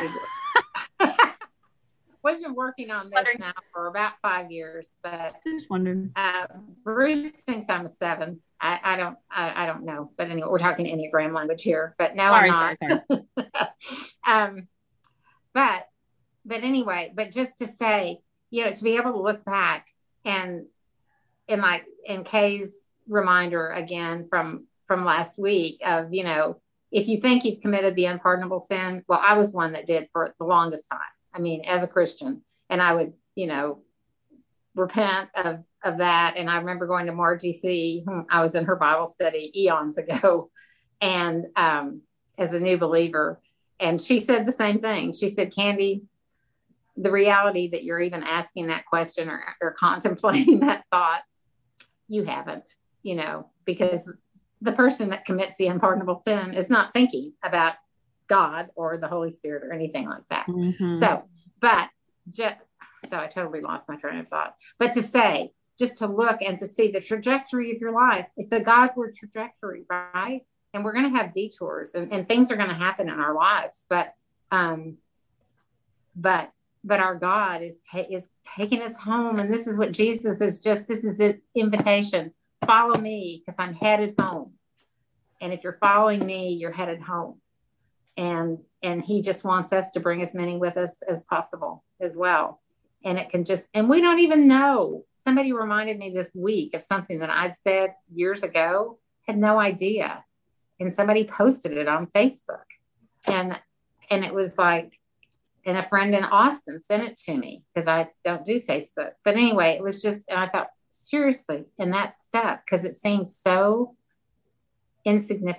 We've been working on this now for about five years, but Just wondering. uh, Bruce thinks I'm a seven. I, I don't, I, I don't know. But anyway, we're talking Enneagram language here. But no, Sorry, I'm not. sorry, sorry. um, but, but anyway, but just to say, you know, to be able to look back and, and like in Kay's reminder again from from last week of, you know, if you think you've committed the unpardonable sin, well, I was one that did for the longest time. I mean, as a Christian, and I would, you know, repent of, of that. And I remember going to Margie C. I was in her Bible study eons ago, and um, as a new believer. And she said the same thing. She said, Candy, the reality that you're even asking that question or, or contemplating that thought, you haven't, you know, because the person that commits the unpardonable sin is not thinking about God or the Holy Spirit or anything like that. Mm-hmm. So, but just, so I totally lost my train of thought, but to say, just to look and to see the trajectory of your life, it's a Godward trajectory, right? And we're going to have detours and, and things are going to happen in our lives, but, um, but, but our God is, ta- is taking us home. And this is what Jesus is just, this is an invitation. Follow me because I'm headed home. And if you're following me, you're headed home. And, and he just wants us to bring as many with us as possible as well. And it can just, and we don't even know. Somebody reminded me this week of something that I'd said years ago, had no idea. And somebody posted it on Facebook. And, and it was like, and a friend in Austin sent it to me because I don't do Facebook. But anyway, it was just, and I thought, seriously, and that stuck because it seemed so insignificant.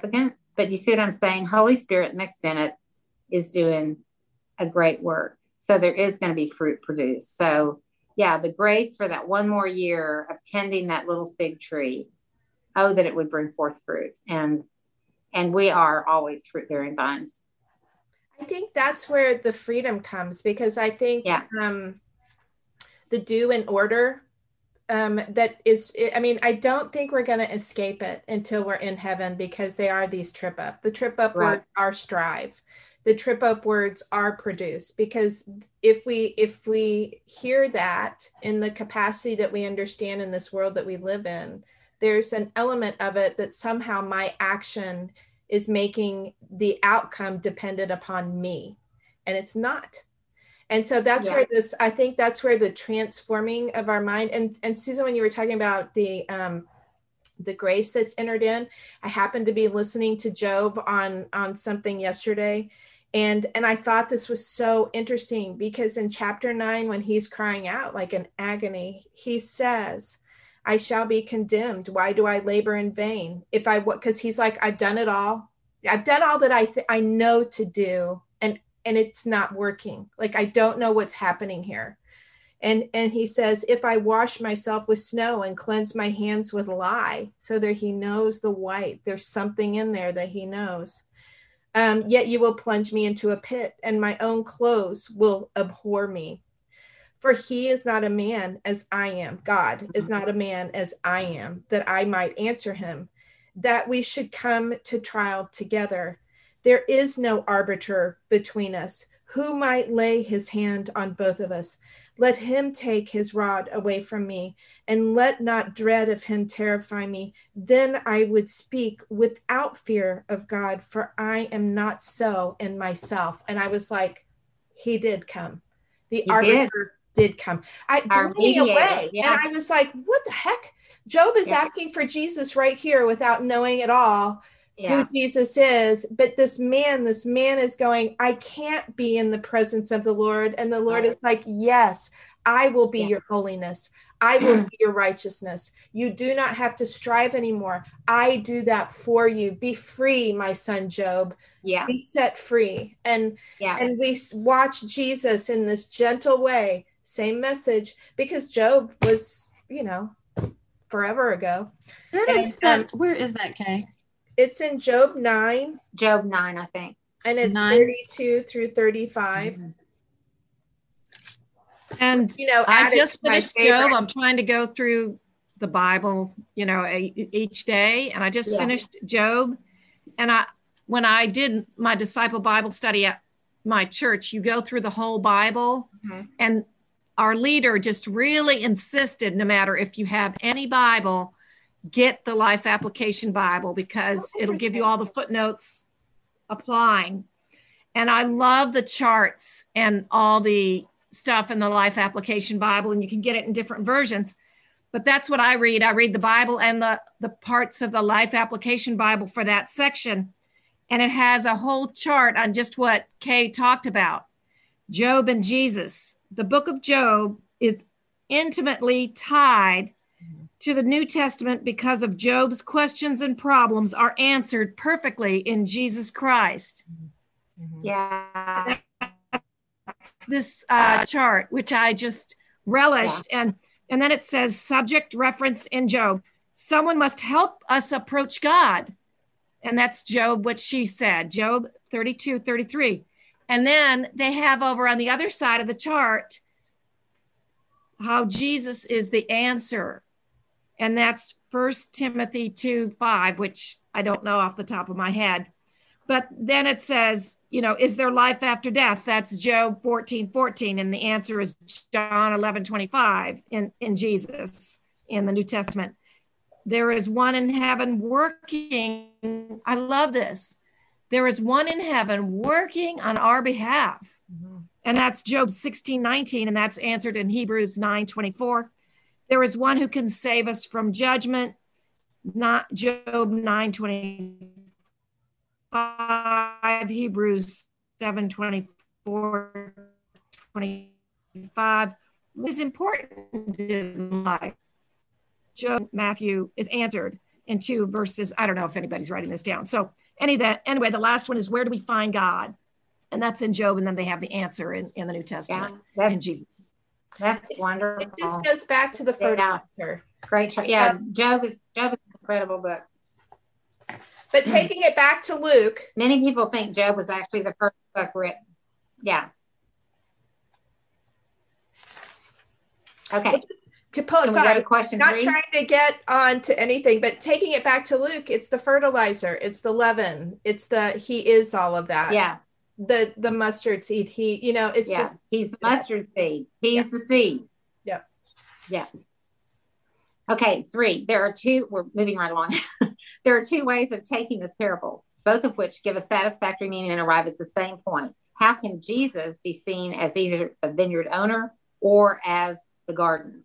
But you see what I'm saying? Holy Spirit mixed in it is doing a great work. So there is going to be fruit produced. So yeah, the grace for that one more year of tending that little fig tree, oh, that it would bring forth fruit. And and we are always fruit bearing vines. I think that's where the freedom comes, because I think yeah. um, the do and order um, that is, I mean, I don't think we're going to escape it until we're in heaven, because they are these trip up. The trip up Right. words are strive. The trip up words are produce, because if we if we hear that in the capacity that we understand in this world that we live in, there's an element of it that somehow my action is making the outcome dependent upon me, and it's not. And so that's yeah. where this, I think that's where the transforming of our mind, and, and Susan, when you were talking about the, um, the grace that's entered in, I happened to be listening to Job on, on something yesterday. And, and I thought this was so interesting, because in chapter nine, when he's crying out like in agony, he says, I shall be condemned. Why do I labor in vain? If I, because he's like, I've done it all. I've done all that I th- I know to do, and and it's not working. Like, I don't know what's happening here. And and he says, if I wash myself with snow and cleanse my hands with lye, so that he knows the white, there's something in there that he knows. Um, yet you will plunge me into a pit, and my own clothes will abhor me. For he is not a man as I am. God is not a man as I am, that I might answer him, that we should come to trial together. There is no arbiter between us. Who might lay his hand on both of us? Let him take his rod away from me, and let not dread of him terrify me. Then I would speak without fear of God, for I am not so in myself. And I was like, he did come. The he arbiter did. did come. I blew me away. Yeah. And I was like, what the heck? Job is yeah. asking for Jesus right here without knowing at all yeah. who Jesus is. But this man, this man is going, I can't be in the presence of the Lord. And the Lord right. is like, yes, I will be yeah. your holiness. I will be your righteousness. You do not have to strive anymore. I do that for you. Be free, my son Job. Yeah. Be set free. And, yeah. and we watch Jesus in this gentle way. Same message, because Job was, you know, forever ago. Where and, is that? Um, where is that, Kay? It's in Job nine. Job nine, I think. And it's nine. thirty-two through thirty-five. Mm-hmm. And, you know, I just finished Job. I'm trying to go through the Bible, you know, a, each day. And I just yeah. finished Job. And I, when I did my disciple Bible study at my church, you go through the whole Bible mm-hmm. and our leader just really insisted, no matter if you have any Bible, get the Life Application Bible, because it'll give you all the footnotes applying. And I love the charts and all the stuff in the Life Application Bible, and you can get it in different versions. But that's what I read. I read the Bible and the, the parts of the Life Application Bible for that section. And it has a whole chart on just what Kay talked about. Job and Jesus. The book of Job is intimately tied to the New Testament because of Job's questions and problems are answered perfectly in Jesus Christ. Yeah. This uh, chart, which I just relished. Yeah. And, and then it says, subject reference in Job. Someone must help us approach God. And that's Job, what she said, Job thirty-two, thirty-three. And then they have over on the other side of the chart how Jesus is the answer. And that's First Timothy two, five, which I don't know off the top of my head. But then it says, you know, is there life after death? That's Job fourteen, fourteen. And the answer is John eleven, twenty-five in, in Jesus in the New Testament. There is one in heaven working. I love this. There is one in heaven working on our behalf. Mm-hmm. And that's Job sixteen, nineteen. And that's answered in Hebrews nine, twenty-four. There is one who can save us from judgment. Not Job nine, twenty-five, Hebrews seven, twenty-four, twenty-five. What is important in life? Job, Matthew is answered and two verses. I don't know if anybody's writing this down. So any of that, anyway, the last one is where do we find God? And that's in Job. And then they have the answer in, in the New Testament yeah, in Jesus. That's wonderful. It just goes back to the fertilizer. Yeah. Great. Yeah. Um, Job is, Job is an incredible book. But taking it back to Luke. Many people think Job was actually the first book written. Yeah. Okay. To post, so we got a question not three? trying to get on to anything, but taking it back to Luke, it's the fertilizer, it's the leaven, it's the, he is all of that. Yeah. The the mustard seed. He, you know, it's yeah. just. He's the mustard seed. He's yeah. the seed. Yeah. Yeah. Okay, three. There are two, we're moving right along. There are two ways of taking this parable, both of which give a satisfactory meaning and arrive at the same point. How can Jesus be seen as either a vineyard owner or as the gardener?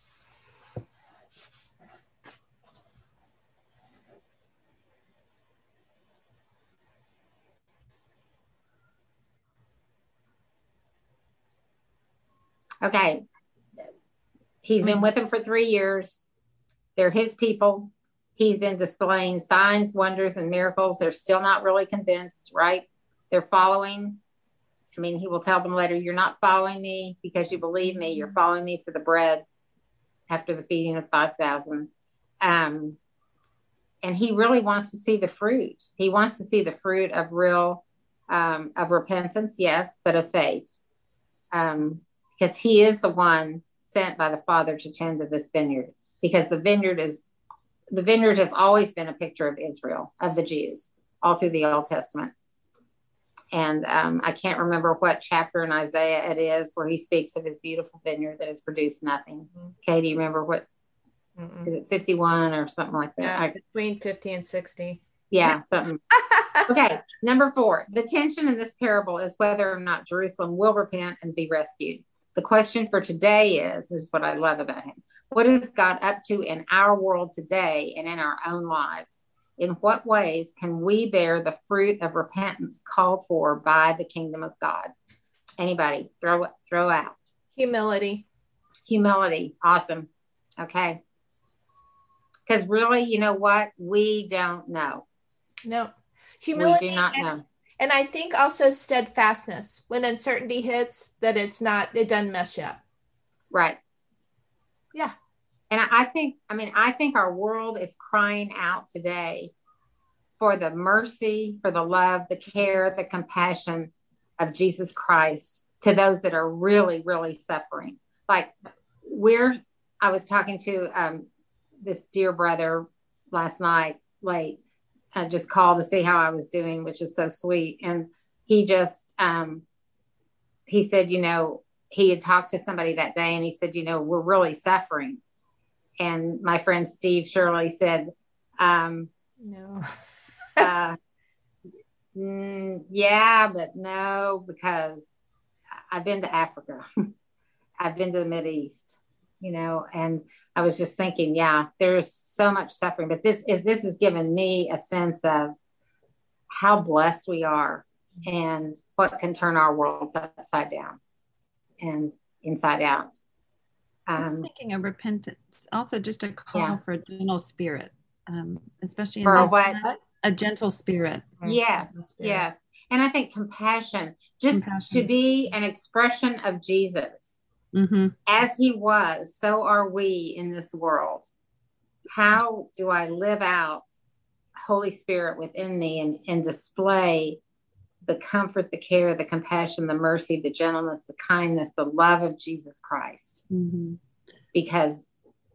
Okay. He's been with them for three years. They're his people. He's been displaying signs, wonders, and miracles. They're still not really convinced, right? They're following. I mean, he will tell them later, you're not following me because you believe me. You're following me for the bread after the feeding of five thousand. Um, and he really wants to see the fruit. He wants to see the fruit of real, um, of repentance, yes, but of faith. Um, because he is the one sent by the Father to tend to this vineyard, because the vineyard is, the vineyard has always been a picture of Israel, of the Jews, all through the Old Testament. And um, I can't remember what chapter in Isaiah it is where he speaks of his beautiful vineyard that has produced nothing. Mm-hmm. Okay, do you remember what, Mm-mm. is it fifty-one or something like that? Yeah, I, between fifty and sixty. Yeah, something. Okay, number four. The tension in this parable is whether or not Jerusalem will repent and be rescued. The question for today is, is what I love about him. What is God up to in our world today and in our own lives? In what ways can we bear the fruit of repentance called for by the kingdom of God? Anybody throw throw out. Humility. Humility. Awesome. Okay. Because really, you know what? We don't know. No. Humility. We do not and, know. And I think also steadfastness. When uncertainty hits, that it's not, it doesn't mess you up. Right. Yeah. And I think, I mean, I think our world is crying out today for the mercy, for the love, the care, the compassion of Jesus Christ to those that are really, really suffering. Like we're, I was talking to um, this dear brother last night, late, I just called to see how I was doing, which is so sweet. And he just, um, he said, you know, he had talked to somebody that day and he said, you know, we're really suffering. And my friend Steve Shirley said, um, no, uh, mm, yeah, but no, because I've been to Africa. I've been to the Mideast, you know, and I was just thinking, yeah, there's so much suffering, but this is, this has given me a sense of how blessed we are and what can turn our world upside down and inside out. Um, I was thinking of repentance, also just a call yeah. for a gentle spirit, um, especially in for this what? time, a gentle spirit. Yes, spirit. Yes. And I think compassion, just compassion. To be an expression of Jesus. Mm-hmm. As he was, so are we in this world. How do I live out Holy Spirit within me and, and display the comfort, the care, the compassion, the mercy, the gentleness, the kindness, the love of Jesus Christ? Mm-hmm. Because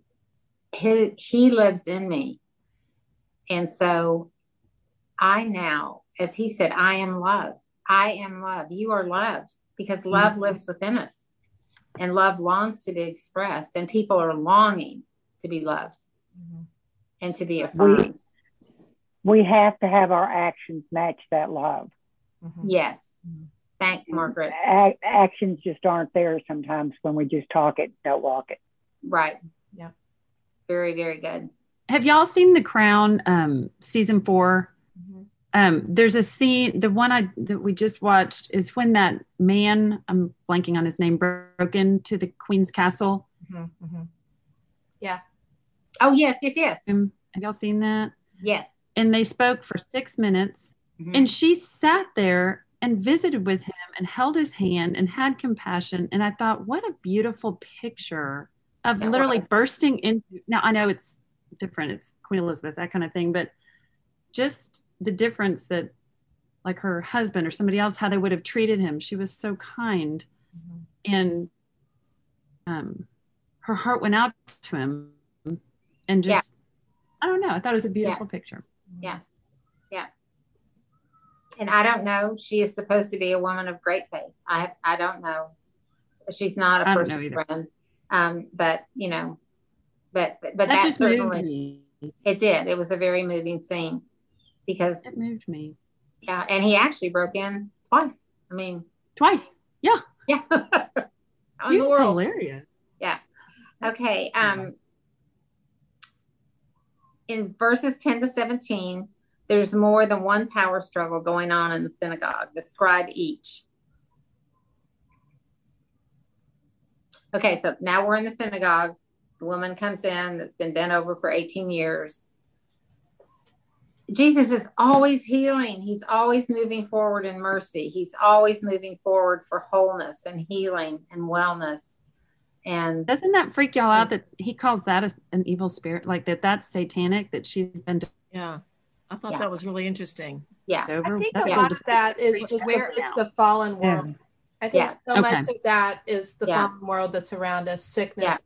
he, he lives in me. And so I now, as he said, I am love. I am love. You are loved because love mm-hmm. lives within us. And love longs to be expressed, and people are longing to be loved mm-hmm. and to be affirmed. We, we have to have our actions match that love. Mm-hmm. Yes. Mm-hmm. Thanks, Margaret. A- actions just aren't there sometimes when we just talk it, don't walk it. Right. Yeah. Very, very good. Have y'all seen The Crown, um, season four? Mm-hmm. Um, there's a scene, the one I that we just watched is when that man, I'm blanking on his name, broke into the Queen's castle. Mm-hmm. Mm-hmm. Yeah. Oh, yes, yes, yes. Um, Have y'all seen that? Yes. And they spoke for six minutes. Mm-hmm. And she sat there and visited with him and held his hand and had compassion. And I thought, what a beautiful picture of it literally was. bursting into. Now, I know it's different. It's Queen Elizabeth, that kind of thing. But just the difference that, like her husband or somebody else, how they would have treated him. She was so kind. Mm-hmm. And um, her heart went out to him. And just, yeah. I don't know. I thought it was a beautiful yeah. picture. Yeah. Yeah. And I don't know. She is supposed to be a woman of great faith. I I don't know. She's not a personal friend. Um, but you know, but but that, that just moved me. It did. It was a very moving scene because it moved me. Yeah, and he actually broke in twice. I mean, twice. Yeah. Yeah. He was hilarious. Yeah. Okay. Um. In verses ten to seventeen. There's more than one power struggle going on in the synagogue. Describe each. Okay, so now we're in the synagogue. The woman comes in that's been bent over for eighteen years. Jesus is always healing. He's always moving forward in mercy. He's always moving forward for wholeness and healing and wellness. And doesn't that freak y'all out that he calls that a, an evil spirit? Like that that's satanic, that she's been... Yeah. I thought yeah. that was really interesting. Yeah. I think a lot of that is just the, it's the fallen world. Yeah. I think yeah. so okay. much of that is the yeah. fallen world that's around us, sickness. Yeah.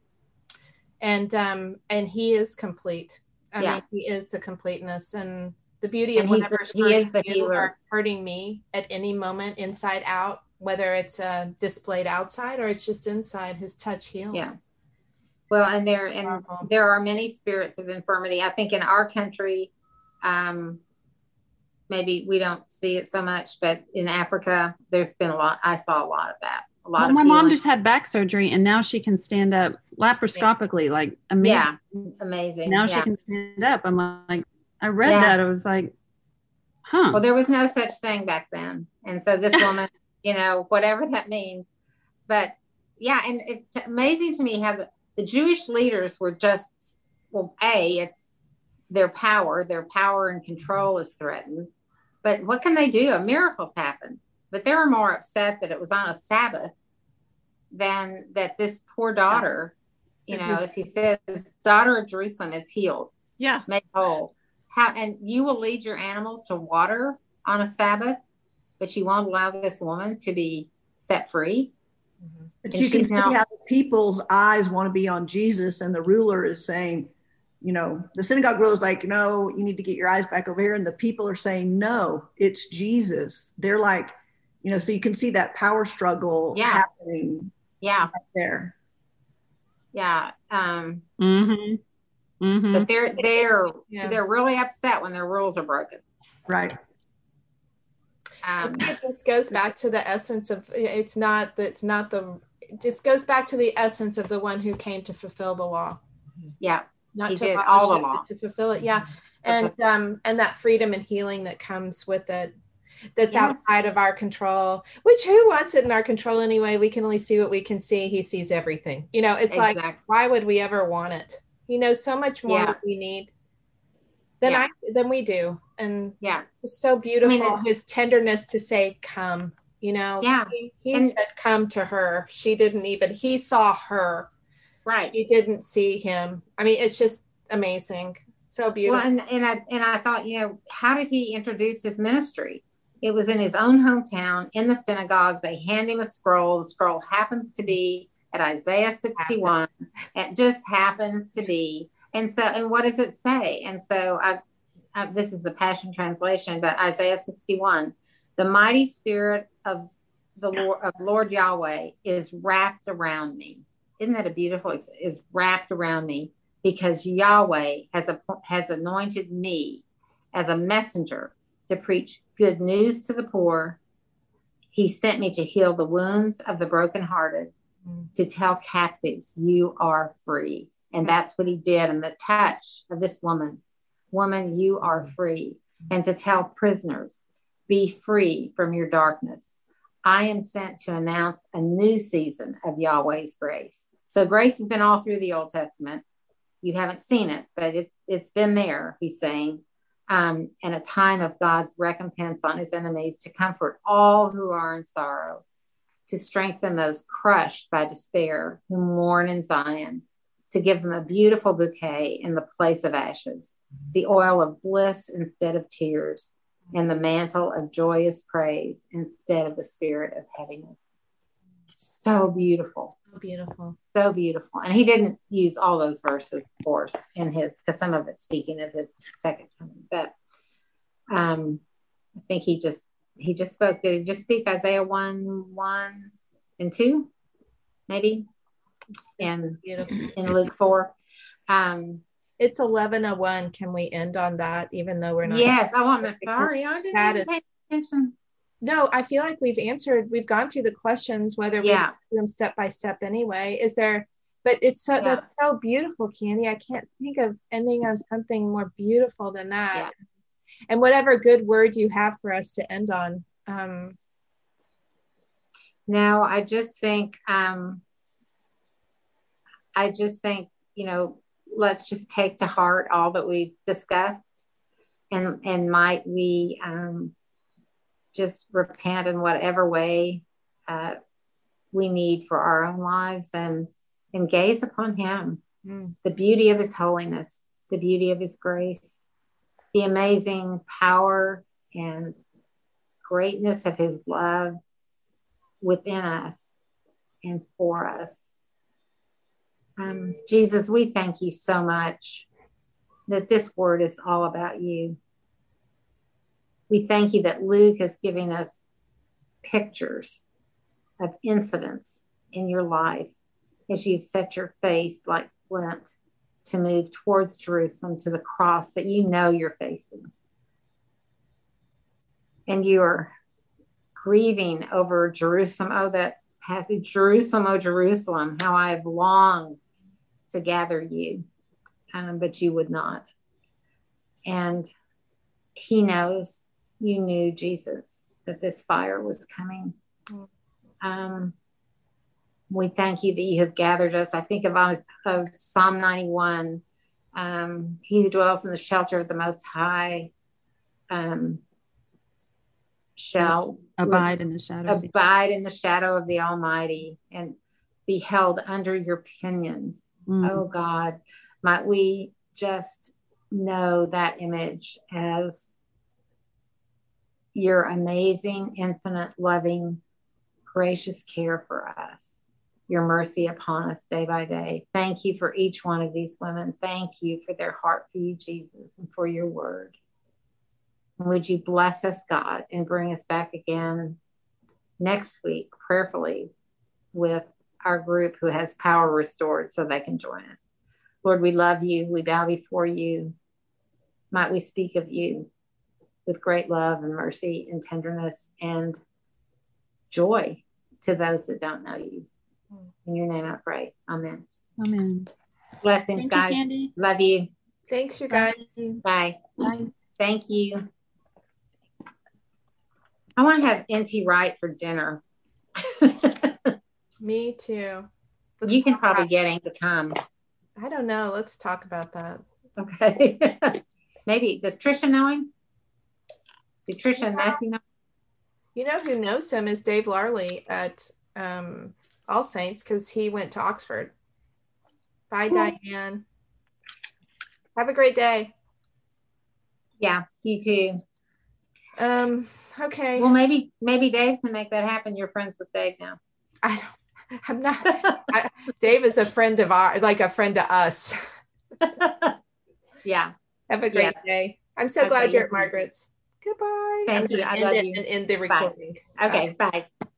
And um and he is complete. I yeah. mean, he is the completeness and the beauty and of whatever's the, he is the healer. Or hurting me at any moment, inside out, whether it's uh, displayed outside or it's just inside, his touch heals. Yeah. Well, and there and Powerful. There are many spirits of infirmity. I think in our country, Um, maybe we don't see it so much, but in Africa, there's been a lot. I saw a lot of that. A lot. Well, of my healing. mom just had back surgery, and now she can stand up laparoscopically, yeah. like amazing. Yeah, amazing. Now yeah. she can stand up. I'm like, I read yeah. that. I was like, huh. Well, there was no such thing back then, and so this woman, you know, whatever that means, but yeah, and it's amazing to me how the, the Jewish leaders were just well, a it's. Their power, their power and control is threatened. But what can they do? A miracle's happened. But they were more upset that it was on a Sabbath than that this poor daughter, you know, just, as he says, daughter of Jerusalem is healed. Yeah. Made whole. How, and you will lead your animals to water on a Sabbath, but you won't allow this woman to be set free. Mm-hmm. But and you can see now, how the people's eyes want to be on Jesus, and the ruler is saying, you know, the synagogue ruler is like, no, you need to get your eyes back over here. And the people are saying, no, it's Jesus. They're like, you know, so you can see that power struggle yeah. happening yeah. right there. Yeah. Um, mm-hmm. Mm-hmm. But they're, they're, yeah. they're really upset when their rules are broken. Right. Um, it just goes back to the essence of, it's not, it's not the, it just goes back to the essence of the one who came to fulfill the law. Yeah. Not he to did all along to fulfill it, yeah, and um, and that freedom and healing that comes with it, that's yes. outside of our control. Which who wants it in our control anyway? We can only see what we can see. He sees everything. You know, it's exactly. like why would we ever want it? He knows so much more yeah. what we need than yeah. I than we do, and yeah, it's so beautiful. I mean, his tenderness to say, "Come," you know. Yeah, he, he and, said, "Come" to her. She didn't even. He saw her. Right. She didn't see him. I mean, it's just amazing. So beautiful. Well, and, and I and I thought, you know, how did he introduce his ministry? It was in his own hometown, in the synagogue. They hand him a scroll. The scroll happens to be at Isaiah sixty-one. It just happens to be. And so, and what does it say? And so I, I this is the Passion Translation, but Isaiah sixty-one, the mighty spirit of the Lord, of Lord Yahweh is wrapped around me. Isn't that a beautiful, is wrapped around me because Yahweh has a, has anointed me as a messenger to preach good news to the poor. He sent me to heal the wounds of the brokenhearted, mm. to tell captives you are free. And that's what he did. And the touch of this woman, woman, you are free. And to tell prisoners, be free from your darkness. I am sent to announce a new season of Yahweh's grace. So grace has been all through the Old Testament. You haven't seen it, but it's it's been there, he's saying. Um, and a time of God's recompense on his enemies, to comfort all who are in sorrow, to strengthen those crushed by despair who mourn in Zion, to give them a beautiful bouquet in the place of ashes, the oil of bliss instead of tears, and the mantle of joyous praise instead of the spirit of heaviness. So beautiful. So beautiful. So beautiful. And he didn't use all those verses, of course, in his, because some of it's speaking of his second coming. But um, I think he just he just spoke. Did he just speak Isaiah one, one and two? Maybe. And in Luke four. Um It's eleven oh one. Can we end on that, even though we're not? Yes, I want to. Sorry, I didn't that even is, pay attention. No, I feel like we've answered, we've gone through the questions, whether we Yeah. do them step by step anyway. Is there, but it's so, Yeah. that's so beautiful, Candy. I can't think of ending on something more beautiful than that. Yeah. And whatever good word you have for us to end on. Um, No, I just think, um, I just think, you know, let's just take to heart all that we've discussed, and and might we um, just repent in whatever way uh, we need for our own lives, and and gaze upon him, mm. the beauty of his holiness, the beauty of his grace, the amazing power and greatness of his love within us and for us. Um, Jesus, we thank you so much that this word is all about you. We thank you that Luke is giving us pictures of incidents in your life as you've set your face like flint to move towards Jerusalem, to the cross that you know you're facing. And you're grieving over Jerusalem. Oh, that passage, Jerusalem, oh, Jerusalem, how I have longed to gather you, um, but you would not. And he knows, you knew, Jesus, that this fire was coming. Um, we thank you that you have gathered us. I think of, of Psalm ninety-one, um, he who dwells in the shelter of the Most High um, shall abide in the shadow abide in the shadow of the Almighty, and be held under your pinions. Mm. Oh God, might we just know that image as your amazing, infinite, loving, gracious care for us, your mercy upon us day by day. Thank you for each one of these women. Thank you for their heart for you, Jesus, and for your word. And would you bless us, God, and bring us back again next week, prayerfully, with our group who has power restored so they can join us. Lord, we love you. We bow before you. Might we speak of you with great love and mercy and tenderness and joy to those that don't know you. In your name I pray. Amen. Amen. Blessings, Thank guys. You, Candy. Love you. Thanks, you guys. Bye. Bye. Thank you. I want to have N T Wright for dinner. Me too. Let's you can probably about, get him to come. I don't know. Let's talk about that. Okay. Maybe. Does Trisha know him? Did Trisha and Matthew know? You know who knows him is Dave Larley at um, All Saints, because he went to Oxford. Bye, cool. Diane. Have a great day. Yeah, you too. Um. Okay. Well, maybe maybe Dave can make that happen. You're friends with Dave now. I don't. I'm not. I, Dave is a friend of our, like a friend to us. Yeah. Have a great yes. day. I'm so okay, glad you're at Margaret's. Goodbye. Thank I'm you. I end love it you. And end the recording. Bye. Okay. Bye.